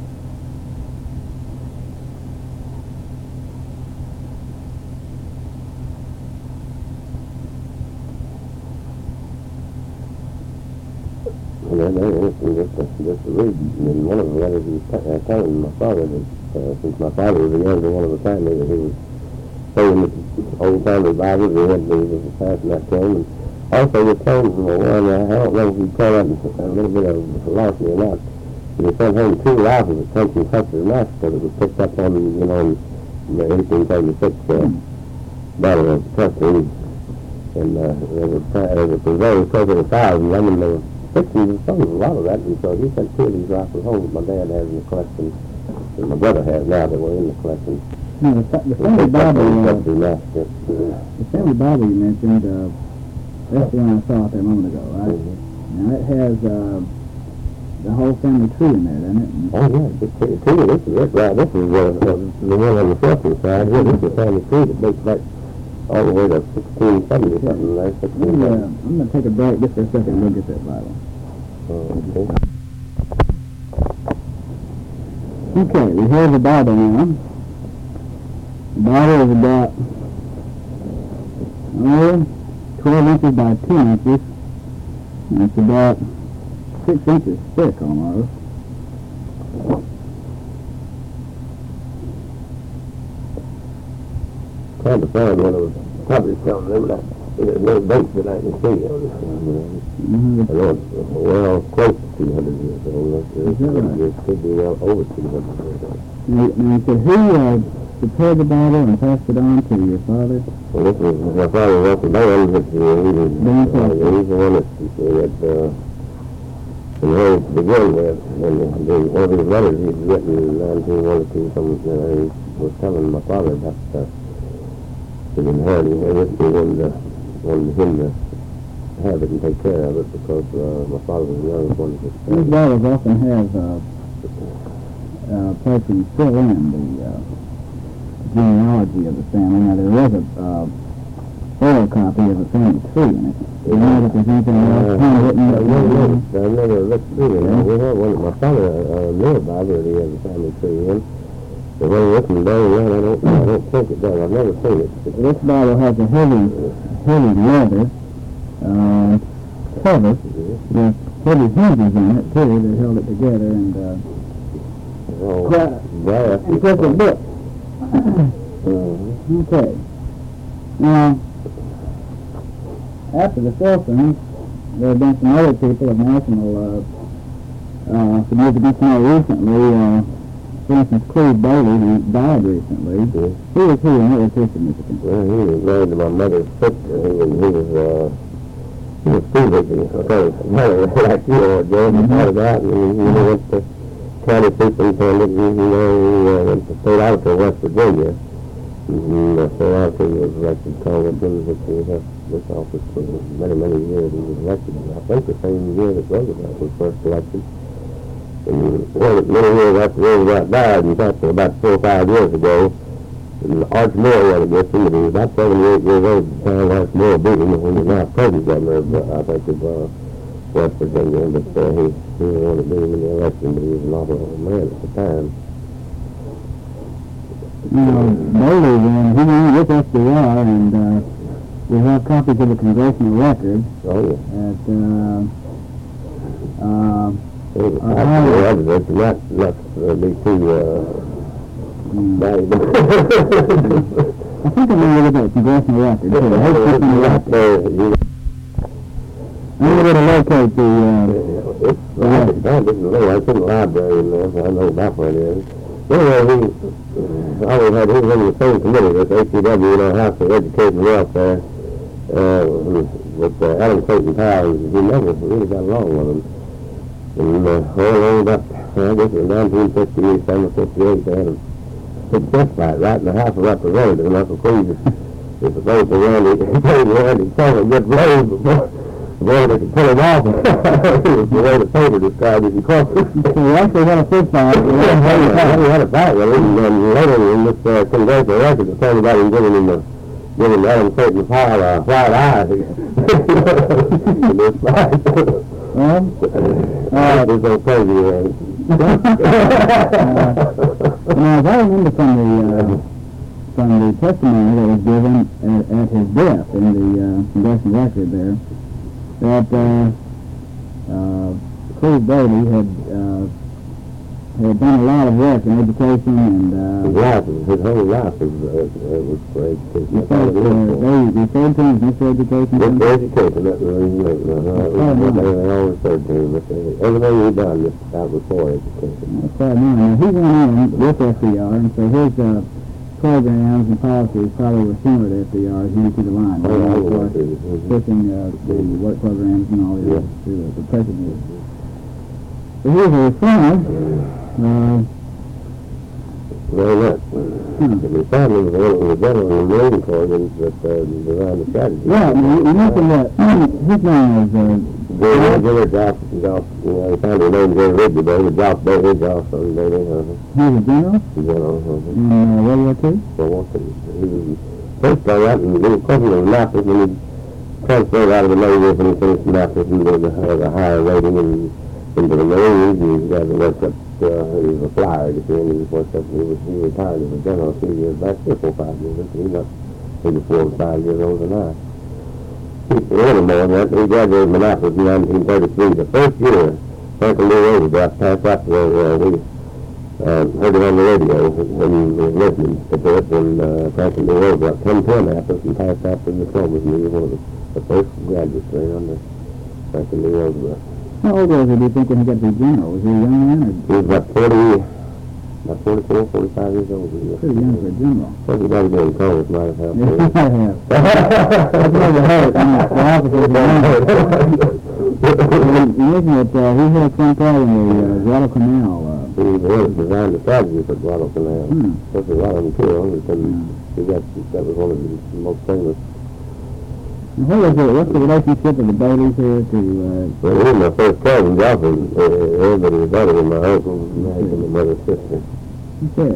and then they interesting just to, just to read. In one of the letters he was t- uh, telling my father that uh, since my father was the younger one of the family, that he was saying that old family Bibles, he had been passing that to him. And also he told him, well, I don't know if he caught up a little bit of philosophy or not. But he sent home two rifles at Country Country Massacre that was picked up on, you know, in the eighteen thirty-six uh, Battle of Country. And uh, they were, they were preserved close to a thousand. I mean, they were fixing some, a lot of that. And so he sent two of these rifles home that my dad has in the collection, that my brother has now that were in the collection. No, the, the family Bible, uh, the family Bible you mentioned, uh, that's the one I saw out there a moment ago, right? Mm-hmm. Now it has uh, the whole family tree in there, doesn't it? Oh, yeah, it's a tree. This is it, right? This is uh, uh, the one on the Fulton side. Here, this is the family tree that dates back all the way to sixteen seventy something like that. I'm going uh, to take a break just for a second and look at that Bible. Uh, okay. Okay, we have the Bible now. The Bible is about oh, twelve inches by ten inches, and it's about six inches thick almost. Trying to find one of the probably some of them that there's no dates that I can see. Mm-hmm. I know it's well close to two hundred years old. It, right? It could be well over two hundred years old. Now, now so who uh, prepared the Bible and passed it on to your father? Well, this was my father wrote the band, but uh, he was, uh, he's the one that, that uh, and he began with, and the, one of his letters he'd written in nineteen one or two, something, you know, he was telling my father about uh, his inheriting everything. He wanted, uh, wanted him to have it and take care of it because uh, my father was the youngest one. These Bibles often have uh, uh, persons fill in the uh, genealogy of the family. Now, there was a uh, oral copy of the family tree in it. Do you know if there's anything else handwritten? I never, I never looked through it. We had one. My father uh, knew about it. He had a family tree in. The way it's written down, I don't, I don't think it does. I've never seen it. This Bible has a heavy, heavy leather uh, cover with heavy hinges in it too that held it together, and uh, oh, quite, brass. and just a book. Mm-hmm. Okay. Now, after the Fultons, there have been some other people of national uh, uh, significance more recently. Uh, for instance, Cleve Bailey, who died recently, Yeah. who was he and what was his significance? Well, he was married to my mother's sister. He was, he was, uh, he was food hippie, okay, like you are, Joe. He started out and he, he went to county superintendent and, you know, he uh, went to state auditor in West Virginia. And the state auditor was elected Congressman, which he was this office for many, many years. He was elected, I think, the same year that Roosevelt was first elected. And well, many years after Roosevelt died, in fact, about four or five years ago, and Arch Moore went against him, and he was about seventy-eight years old at the time. Arch Moore beat him when he was now president governor of, uh, I think, of uh, West Virginia, but uh, he, he wanted to beat him in the election, but he was an awful old man at the time. You know, Bailey, then, he went with F D R, and uh, we have copies of the congressional record Oh, yeah. at, uh, uh, He was Uh, actually evidence, not, not uh, be too, uh, mm, valuable. I think I'm going to look at the congressional record, too. I hope it's in the record. So, you I'm going to locate the, uh, It's, I could find it in the I was in the library in there, so I know about where it is. Anyway, he uh, always had, he was in the same committee with H C W, you know, House of Education and Welfare, uh, with uh, Adam Clayton Powell. He never really got along with him. And uh, all over about, I guess it was nineteen fifty-seven, fifty-eight, they had a big fist fight right in the House of Representatives, and Uncle Cleveland was supposed to run it, he told Randy Taylor good blows before. Boy, they could pull him off. It was the way the paper described it in court. so we actually had a fist fight. We had a fight with him, and later in this uh, congressional record, they told about him giving him the, giving Adam Clayton Powell a white eye. In this fight. Well, uh, it was so crazy, man. uh, now, as I remember from the, uh, from the testimony that was given at, at his death in the uh, congressional record there, that uh, uh, Cleve Bailey had uh, had done a lot of work in education and uh, His life, his whole life was, uh, uh, was for education. you said, uh, they referred to him as Mister Education. Mister Education, that's the reason, uh, uh, what they they all referred to him. Uh, everything he done, just that was for education. That's quite nice. Now, he went in with F D R, and so his uh, programs and policies probably were similar to F D R as he went through the line. Oh, I of was course, uh, pushing uh, the work programs and all that Yeah. to the, the president. So here's a reformer. Uh, very much. And his family was one of the general in the Marine Corps that uh, designed the strategy. yeah, now, you mentioned that his name was uh, Jerry, Jerry Joff, Joff, you know, he found his name Jerry Ridgey, but he was Joff Bailey, Joff, and Bailey, uh, he was a general general, uh, in uh, World War Two. for one thing. He was first started out in the little company of Annapolis, and he transferred out of the Navy when he finished Annapolis and did a, had a higher rating and into the Marines. He got to work up, uh, he was a flyer at the end, he worked up, he was, he retired as a general a few years back, three, four, five years, he was maybe four or five years older than I. He, a little more than that, he graduated from Annapolis in nineteen thirty-three. The first year, Franklin D. Roosevelt passed up the, uh, we, uh, heard it on the radio when he was listening to it, and uh, Franklin D. Roosevelt came to Annapolis and passed out the diplomas, and he was one of the, the first graduates there under Franklin D. Roosevelt. How old was he, do you think, when he got to be general? Was he a young man or He was about forty, about forty-four, forty-five years old. He was pretty young for a general? everybody doing Congress might have helped. Yeah, he might have. That's never hurt. I mean, the officers are You mentioned that uh, he had some part in the uh, Guadalcanal. Uh, He was the one that designed the strategy for Guadalcanal. hmm. That's a lot of them killed, and he got, that was one of the most famous. And what was it? What's the relationship of the Baileys here to? Uh, Well, he was my first cousin, Joffrey. Uh, everybody was better than my uncle, married to my mother's sister. okay.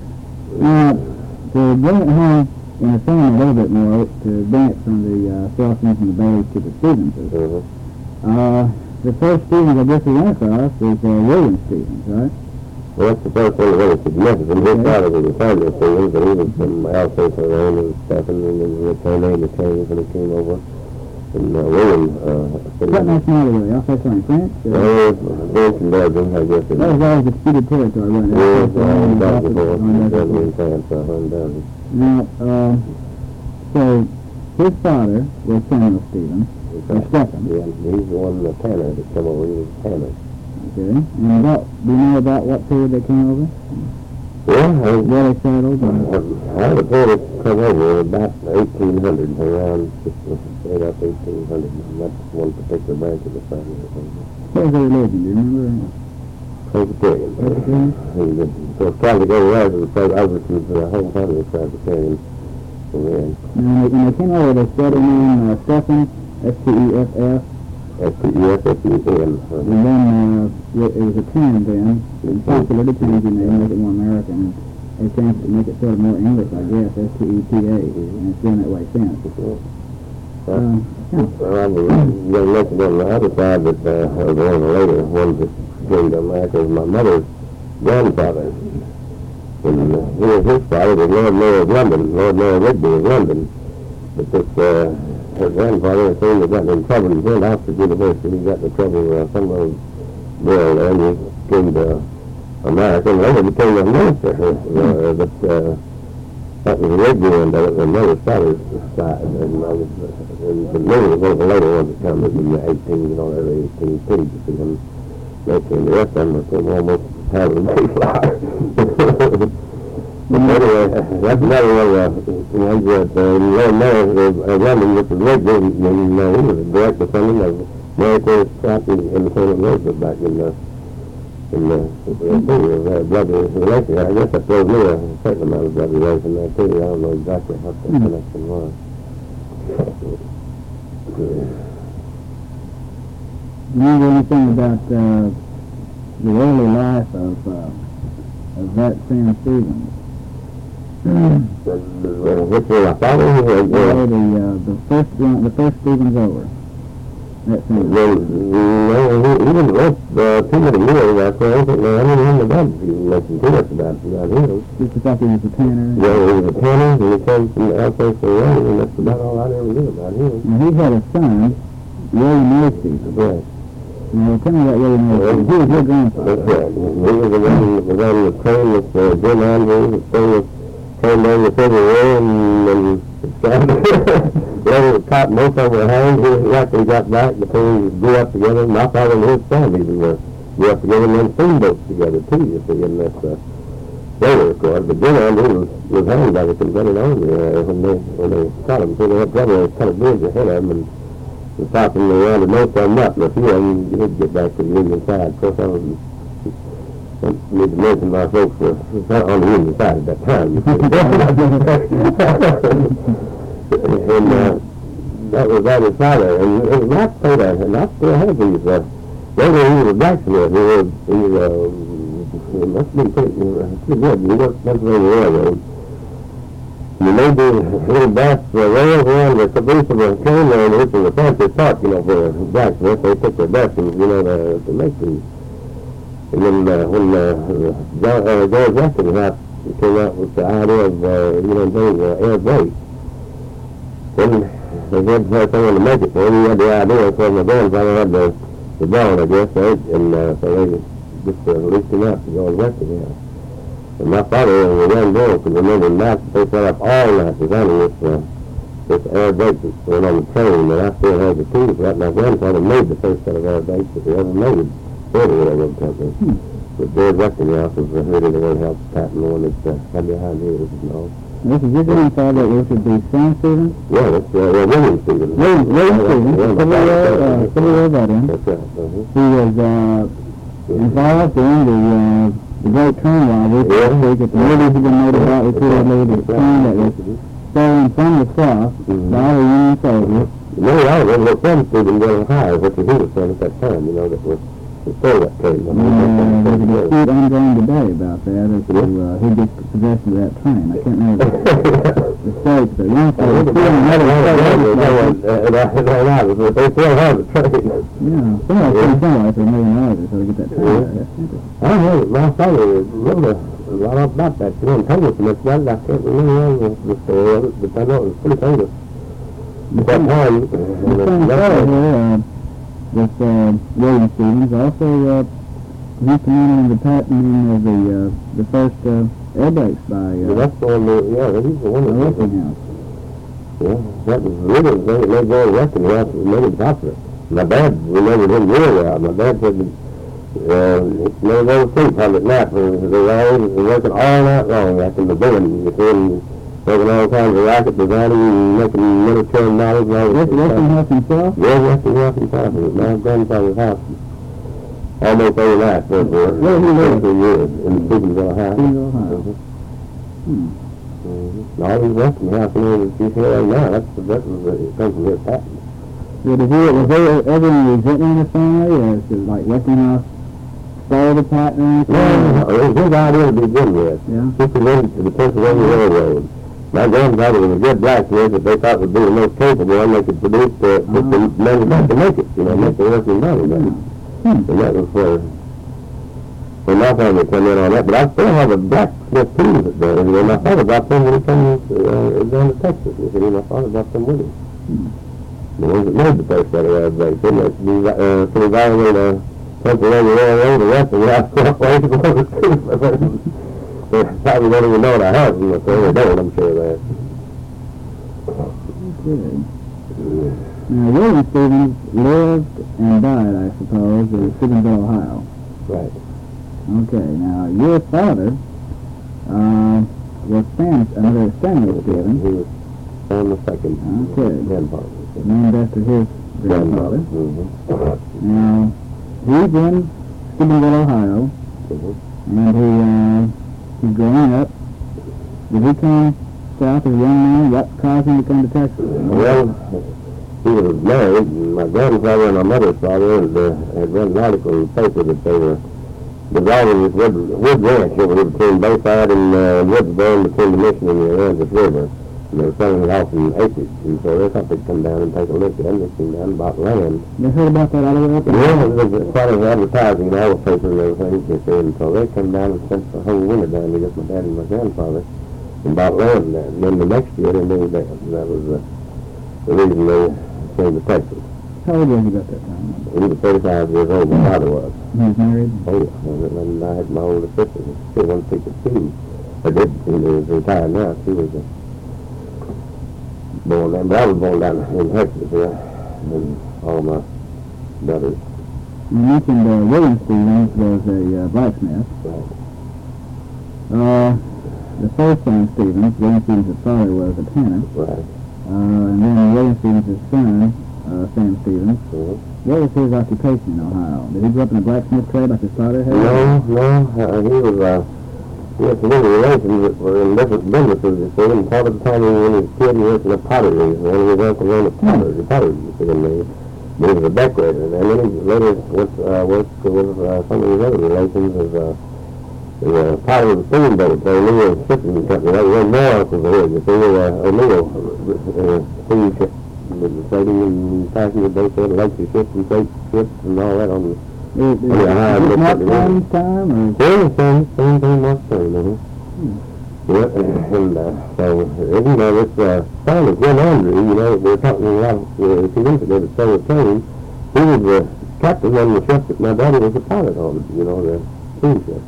Now, to bring it home in a family a little bit more, to bring it from the uh, Selsons and the Baileys to the Stevenses. Uh-huh. Uh, the first Stevens I guess we went across was uh, William Stevens, right? Well, that's the first one that really significant. His Okay. father was a family Stevens, but he was from Alsace Lorraine and Stephen, and then the name that came when he came over. And uh, William, uh, What nationality were they? Alsace Lorraine, French? Or? Uh, French and Belgium, I guess. That was always disputed territory, wasn't it? Yeah, Alsace Lorraine and back and Alsace- forth, Lorraine, Alsace- Germany and France, uh, and Belgium. Now, uh, so his father was Samuel Stevens, or Stephen. Yeah, he's the one, the tanner that come over, he was a tanner. Okay. And what, do you know about what period they came over? Yeah, I, Where they settled? Or? I was told it come over about eighteen hundred, around straight up eighteen hundred. That's one particular branch of the family. What was their religion? Do you remember? Presbyterian. Presbyterian? So it's trying to go right to the Saint Albertsons, the whole family was Presbyterian. And then Now, when they, when they came over, they said their name uh, Stephen, S T E F F. S T E F F E N. And then uh, it, it was a trend then. It's popular to change the name, make it more American. They changed it to make it sort of more English, I guess, S T E P A. And it's been that way since. Uh, yeah. Well, I was going to mention on the other side that uh, the one later ones that came to America was my mother's grandfather. And uh, he was his father, the Lord Mayor of London, Lord Mayor Rigby of London. But this, uh, her grandfather seemed to have gotten in trouble. He went off to university, he got in trouble with uh, some old girl there, and he came to America, and later became a minister. Uh, but uh, that was Rigby and uh, my mother's father's side. And I was, uh, and, and maybe it was one of the later ones that come in the eighteen, you know, early eighteen thirties. And then the rest of them were almost having a Mayflower. But anyway, that's another one of the ones that uh, Lord Mayor of London, which was Rigby, and uh, he was a direct descendant of Mary Queen Scott and, and Saint Elizabeth back in the in the uh, blood relation. I guess that throws me a certain amount of blood relation there too. I don't know exactly what the mm-hmm. connection was. Do you remember anything about uh, the early life of uh, of that Sam Stevens? Which was my father? Yeah, the, uh, the first one, the first Stevens over. That Sam. Well, no, he, he didn't live uh, too many years after. I don't think I didn't remember that. He mentioned too much about, about him. Just the fact he was a tanner? Yeah, he was a tanner, and he came from the Alsace Lorraine, and that's about all I ever knew about him. Now, he had a son, William A. Stevens. Yes. Now, tell me about William A. Stevens. He was your grandfather. That's right. He was the one that was on the train with uh, Jim Andrews, the thing was came down the Civil War, and, and started, the caught most of their hands. He after he got back, the two grew up together. My father and his son even uh, grew up together, and then steamboats together, too, you see, in this uh, later, of course. But Jim Andrews was, was hanged by the Confederate Army uh, when they when they caught him. So they had trouble with kind of bridge ahead of him, and the top of them around the most of them up, and a few of them did get back to the Union side. Of course, I was I need to mention my folks were not on the Union side at that time, you see. And uh, that was about his father. And it was not so that, and I still have these. Uh, later he was a blacksmith. He was, he was, uh, he must be pretty, pretty good. He worked Pennsylvania Railroad. You may be a little back for a rail around the caboose of a train line, which was a fancy part, you know, for a blacksmith. They took their best, you know, to, to make these. And then uh, when uh, John, uh, George Westinghouse came out with the idea of, uh, you know, doing uh, air brake, then they had to have someone to make it. So he had the idea, so my grandfather had the, the bone, I guess, right? And uh, so they just uh, released him out to George Westinghouse. And my father was a young boy, could remember that they set up all night designing this, uh, this air brake that went on the train, and I still have the keys for that. My grandfather made the first set of air brakes that he ever made. Or the railroad company. Hmm. But George Westinghouse was the head of the warehouse patent, the one that uh, had behind his, you know. This is your grandfather, it should be Sam Stevens? Yeah, that's uh, well, William Stevens. William, William Stevens, Civil War, Civil War veteran. That's right. Uh-huh. He was uh, involved in the, uh, the Great Train Robbery, so to speak, at the movies have been made about repeatedly, the train that was stolen from the cross mm-hmm. by the Union soldiers. You know, I remember Sam Stevens going high, which he was saying at that time, you know, that was the story that came. Uh, there's a dispute ongoing today about that as to uh, who gets possession of that train. I can't remember the, the states, but one state is still another state. They still have the train. Yeah, somebody pretty similar for a million dollars so they get that train. I don't know, my father remember a lot about that. You know, told us and it's not, I can't remember the story of it, but I know it was pretty famous. At that time, the same story here, with uh, William Stevens, also uh, he commanded the patenting of the uh, the first uh, air brakes by uh, yeah, that's the one that, yeah, he's the one that Westinghouse. Yeah, that was really the thing that made George Westinghouse made him popular. My dad remembered him really well. My dad said that Uh, they never sleep public night. They're always working all night long after the building. You see, making all kinds of racket designing and making military models and all West, this. Westinghouse himself? Yeah, Westinghouse himself. It was my grandfather's house. Almost every night for for Where he lived? three years in Stephenville, Ohio. Stephenville, Ohio. Mm-hmm. Mm-hmm. All these Westinghouse and everything you see right now, that's, that was, it comes from his patent. Yeah, did he, was there ever any resentment in the family, or is it like Westinghouse stole the patent or anything? No, it was his idea to begin with. Yeah. He presented to the Pennsylvania Railroad. My grandfather was a good blacksmith that they thought would be the most capable and they could produce the, uh-huh. the, the manufacture to make it, you know, make the working money. Hmm. And that was for, for my family to come in on that. But I still have a blacksmith too that does. You know, my father brought them when he came uh, down to Texas. You see, my father brought them with him. Hmm. The ones that made the first set of railroads, they couldn't be uh, to evaluate a Pennsylvania Railroad, the rest of the last ways to go to school. They probably don't even know what I have them, but they don't, I'm sure of that. Good. Now, William Stevens lived and died, I suppose, in Stephenville, Ohio. Right. Okay, now, your father uh, was Sam, another Samuel Stevens. He was Sam the second. Okay. Grandfather. Named after his grandfather. Mm-hmm. Now, he's in Stephenville, Ohio, mm-hmm. and he, uh, he's growing up. Did he come south as a young man? What caused him to come to Texas? Well, he was married, and my grandfather and my mother's father had, uh, had read an article in the paper that they were developing this wood, wood ranch over here between Bayside and uh, Woodsboro, between the Mission and the Aransas River. And they were selling it off in acreage, and so they thought they'd come down and take a look at it, and they came down and bought land. You heard about that all the way up? Yeah, it was part of the advertising in all the papers and everything, you see, and so they come down and spent the whole winter down there, just my dad and my grandfather, and bought land there. And then the next year they moved there, and that was uh, the reason they came to Texas. How old was he at that time? He was thirty-five years old, my father was. He was married? Oh, yeah, and then I had my older sister, she was fifty-two. I did, he was retired now, she was a born there, but I was born down in Texas, yeah, and all my brothers. You mentioned uh, William Stevens was a uh, blacksmith. Right. Uh, the first son, Stevens, William Stevens' father was a tanner. Right. Uh, and then William Stevens' son, uh, Sam Stevens. Mm-hmm. What was his occupation in Ohio? Did he grow up in a blacksmith trade like his father had? No, no, uh, he was, uh, he had some relations that were in different businesses, you see, and part of the time when he was a kid, he worked in a pottery. One of his uncles owned a pottery, the pottery, you see, and he, he was a decorator. And then he later went, uh, worked with uh, some of his other relations as uh, the uh, pilot of the steamboat, the O'Neill Shipping Company. That was one more uncles of his, you see, uh, O'Neill uh, steamship, the trading and passenger boats, they had electric ships and freight ships and all that on the Is, is, Oh, yeah, is I it Mark looked at Twain's time? Or? Yeah, same, same thing, Mark Twain, uh-huh. Hmm. Yeah, and uh, so, you know, this uh, Simon Glenn Andrew, you know, we were talking a lot of, uh, a few minutes ago that Sailor Train, he was the captain on the ship that my daddy was the pilot on, you know, the steamship.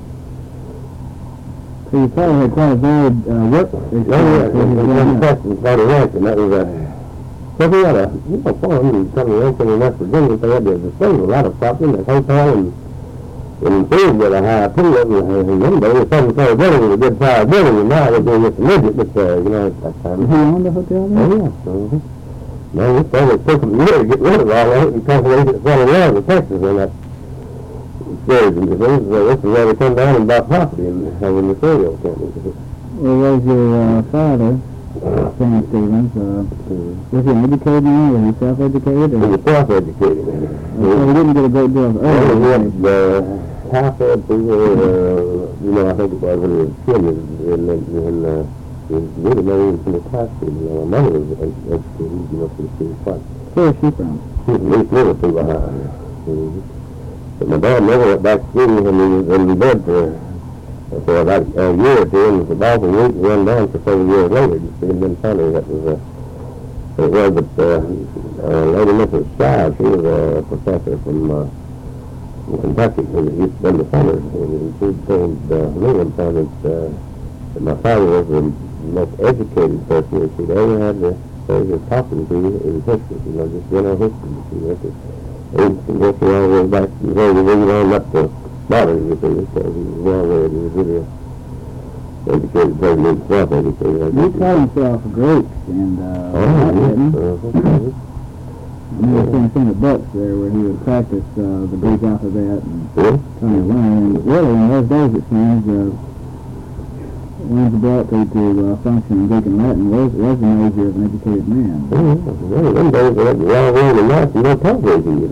So you probably had quite a varied uh, work Oh, yeah, and one question about a ranch, and that was a, well, we had a, you know, farm and some ranch in West Virginia, they had to dispose a lot of property, that hotel and and food with a high pool, and, and one day the seven story building was a good sized building, and now they're doing just a midget, but, uh, you know, at that time. He owned the hotel there? Oh, yeah. Uh-huh. No, this thing it took them a year to get rid of all of it because they fell in love with Texas and that excursion. This is, uh, this is where they come down and buy property and have a material company. Well, was your uh, father, Sam Stevens, uh, Mm-hmm. was he an educated man? Was he self-educated? He Or? was self-educated. So he didn't get a great deal of Well, early he education. had uh, half-fed people, uh, you know, I think it was when he was kid, and, and, and uh, he really never even from the classroom. You know, my mother was educated, you know, for the school class. Where is she from? She was at least little too behind. Mm-hmm. But my dad never went back to school, and he was in bed for, for about a year or two, and the ball from week run down for several years later. You see, and then finally that was, uh, it was, but, uh, uh, Lady Missus Shy, she was a professor from, uh, from Kentucky, who used to spend the summers, and she told, uh, me one time that, uh, that my father was the most educated person that she'd ever had the pleasure of talking to in history, you know, just general history. She went to He worked all the way back to the way on up to Bonners, you see, so he was well read. He was really a educated person himself, I think. He taught himself Greek and uh, Oh, Latin. yeah. I remember seeing some of the books there where he would practice uh, the Greek alphabet and Yeah. trying to learn. And really, in those days, it seems, uh, one's ability to uh, function in Greek and Latin was, was the measure of an educated man. Yeah, well, them days they had the long way in the night, you don't talk with you.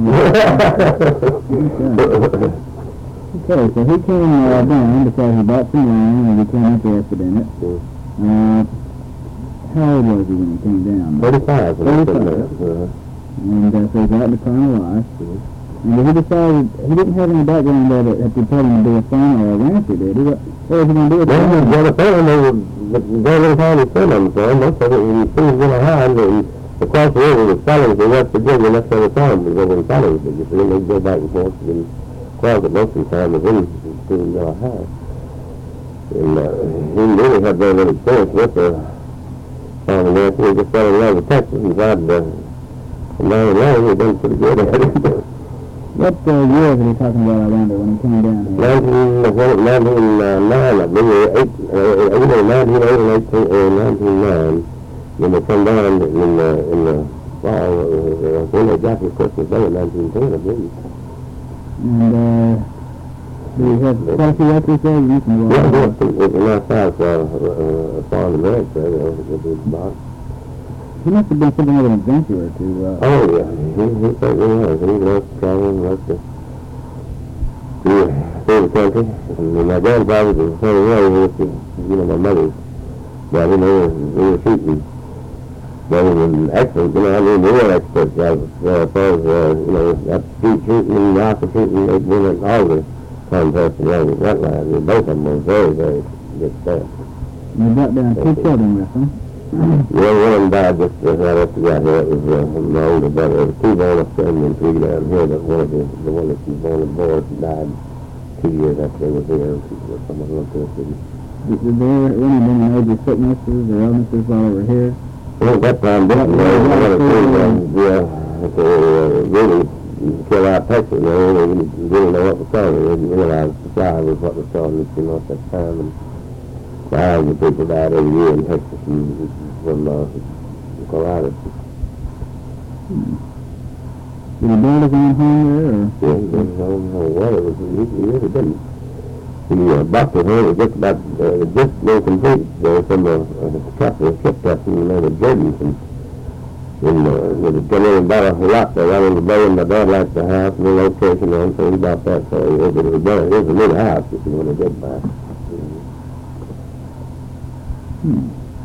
Okay, so he came uh, down because he bought some land and became interested in it. Uh, how old was he when he came down? Thirty-five. thirty-five. Uh, And uh, so he's out in the prime of life. And he decided, he didn't have any background there that had to tell him to be a farmer or a rancher, did he? What, what was he going to do with well, that? he was a farm, they were very little time to spend on the farm. Most of it was things in a hide, and across the river was Sellers in West Virginia, and that's where the farm was over in Sellers, you see, and they'd go back and forth, and across it most of the time was in Yellow High. And uh, he really had very little experience with the farm and rancher. He just fell in love with Texas and tried to, from now and then, he'd done pretty good at it. What uh, years are you talking about, I wonder, when he came down here? Nineteen, well, nineteen nine, I believe, eight, uh, either nineteen eight or eighteen, or nineteen nine, when they come down in the in the fall, uh, when they got to Christmas Day in nineteen ten, I believe. And uh, do you have quite a few acres there? You can go Yeah, on. yeah, it's a nice house, uh, uh, farm and ranch there, you know, it was about. He must have been something of an adventurer to... Uh, Oh, yeah, he, he certainly was. He loved to travel and loved to see, see the country. And my grandfather was the same way with the, you know, my mother's brother, they were, they were shooting better than experts, you know, I mean, they were experts, uh, as far as, uh, you know, that street shooting and rifle shooting, they'd win at all the contests along the wetlands, and both of them were very, very good stuff. you brought down two children with him. Well, one of them died just uh, right after we got here. It was uh, my older brother. There was two born up there and three down here, but one of the, the one that was born aboard died two years after they were here. Someone looked at it. Did did there ever any been major sicknesses or illnesses while they were here? Well, at that time, didn't know one of the two, um, yeah, they uh, really killed out Texas. They really didn't know what was coming. They didn't realize the fly was what was causing it, you know, at that time. And thousands of people died every year in Texas from, from uh, colitis. Hmm. Did he build his own home there, or? Yeah, he didn't know well, it was, he, he really didn't. The uh, doctor here was just about, uh, just very complete uh, from the uh, captain, ship captain, the name of Jordanson. And uh, they was coming in and bought a lot there right in the bay, and my dad liked the house and the location, and so he bought that, so it was, it was, done. It was a little house, if you want to get by. Hmm.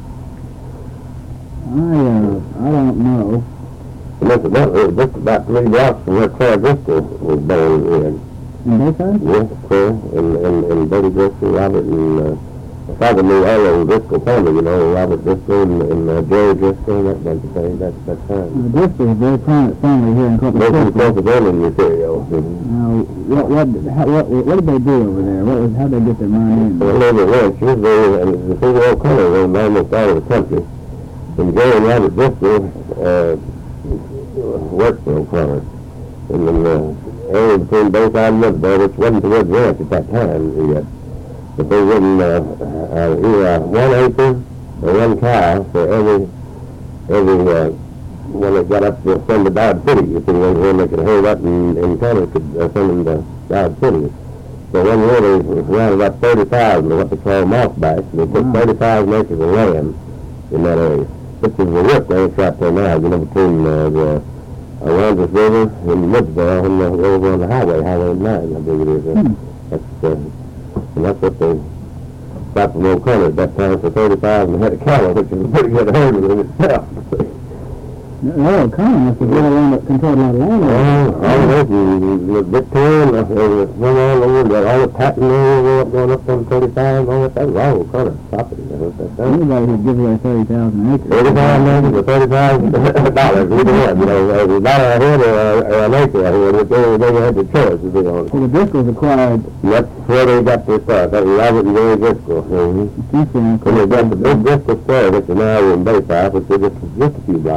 I, uh, I don't know. And that's about, it was just about three blocks from where Claire Driscoll was born in. In Bayside? Yes, Claire, and, and, and Betty Driscoll, Robert, and, uh, my father knew all of the Driscoll family, you know, Robert Driscoll and, and uh, Jerry Driscoll, that bunch of things, that, that time. The Driscoll is a very prominent family here in Corpus Most of the Christi. Corpus Island material. Now, what, what, how, what, what did they do over there? What was, how did they get their money in? Well, they were ranchers, they, and the single old color owned almost all of the country. And Jerry and Robert Driscoll, uh, worked for O'Connor. And then the area between both islands of there, which wasn't the Woods Ranch at that time yet. But they wouldn't, uh, uh, either one acre or one cow for every, every, uh, when they got up to send to Dodge City, you see, when, when they could hold up and, and Connor could uh, send them to Dodge City. So one year they ran about thirty thousand, what they call mossbacks, and they took Wow. thirty thousand acres of land in that area. Which is the Rook Ranch right there now, you know, between uh, the Aransas River and Woodsville and uh, over on the highway, Highway nine, I believe it is. Uh, Hmm. That's, uh, and that's what they got from O'Connor at that time for thirty thousand head of cattle, which is a pretty good herd in itself. Oh, O'Connor must have really wound up controlling a lot of land. Oh, all of those, and the Victorian, uh, uh, went all over, got all the patent area up, going up on thirty-five, all that, that was all O'Connor property, you know, at that time. Anybody who'd give away thirty thousand acres. Thirty-five acres or thirty thousand dollars, either one, you know, a dollar a head or, or an acre a head, whichever they had the choice to be on. So the Driscolls acquired And that's where they got their start, that was Robert and Jerry Driscoll. Mm-hmm. Houston. And they got the big Driscoll Square, which is now in Bayside, which is just, just a few blocks from there.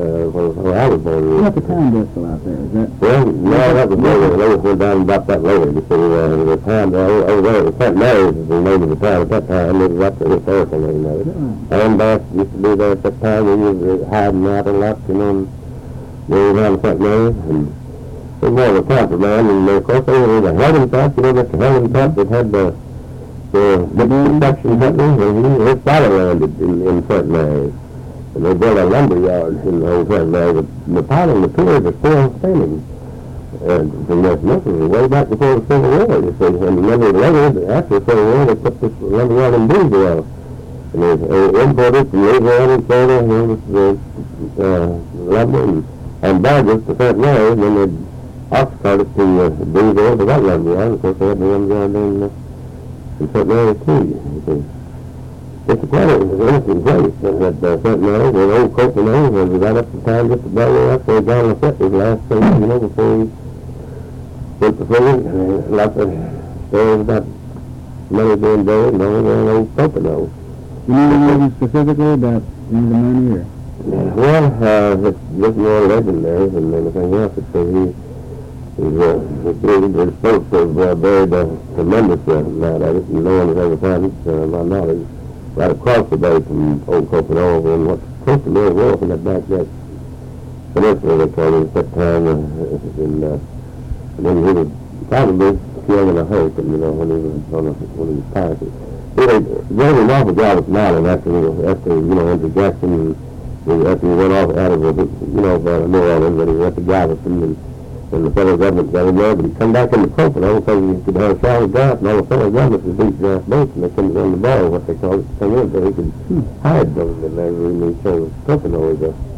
uh, where, where I was born. What's the time difference out there? Is that? Well, no, that was later. They went down about that later. You see, uh, the time over, over there, Saint Mary's was the name of the town at that time. It was up to historical name of it. And Bass used to be there at that time. We was uh, hiding out a lot, you know, going around Saint Mary's. And it was more of a country man. And of course, there was a Helen Top, you know, Mister Helen Top that had the the big construction company, and he was landed in, in Saint Mary's. And they built a lumber yard in the old Saint Mary's. But the pile and the piers are still standing. And from this nothing, way back before the Civil War, you see. And then later, after the Civil War, they put this lumber yard in Boonesboro. And they uh, imported from Louisiana and Florida, you know, the uh, lumber and, and barges to Saint Mary's, and then they ox carted to uh, Boonesboro to that lumber yard. Of course, they had the lumber yard in, uh, in Saint Mary's too, you see. It's a quite an interesting place, that uh, Saint Mary's, with old Copenhagen, and we got up to town just about where that's where John Lafitte was last thing, you know, before he went to prison. And lots of stories about money being buried and all that old Copenhagen. You know anything specifically about any of the money or? Well, uh, it's just more legendary than anything else. It's uh, he, he's, uh, he's supposed to have uh, buried a tremendous uh, amount of it, and no one has ever found it, uh, my knowledge. Right across the bay from Old Copenhagen, and what's supposed to be a wolf in that back that peninsula, they called it at that time, uh, and, uh, and then he was probably killed in a hurricane, you know, when he was on a, when he was passing. He did an awful job of smiling after, after, you know, Andrew Jackson, and after he went off out of the, you know, out of New Orleans, but he went to Galveston, and, and the federal government got him there, but he come back into Copenhagen because he could have a solid draft, and all the federal government was deep draft boats, and they couldn't run the ball, what they call it, come in, so he could hide them, and they really chose Copenhagen as a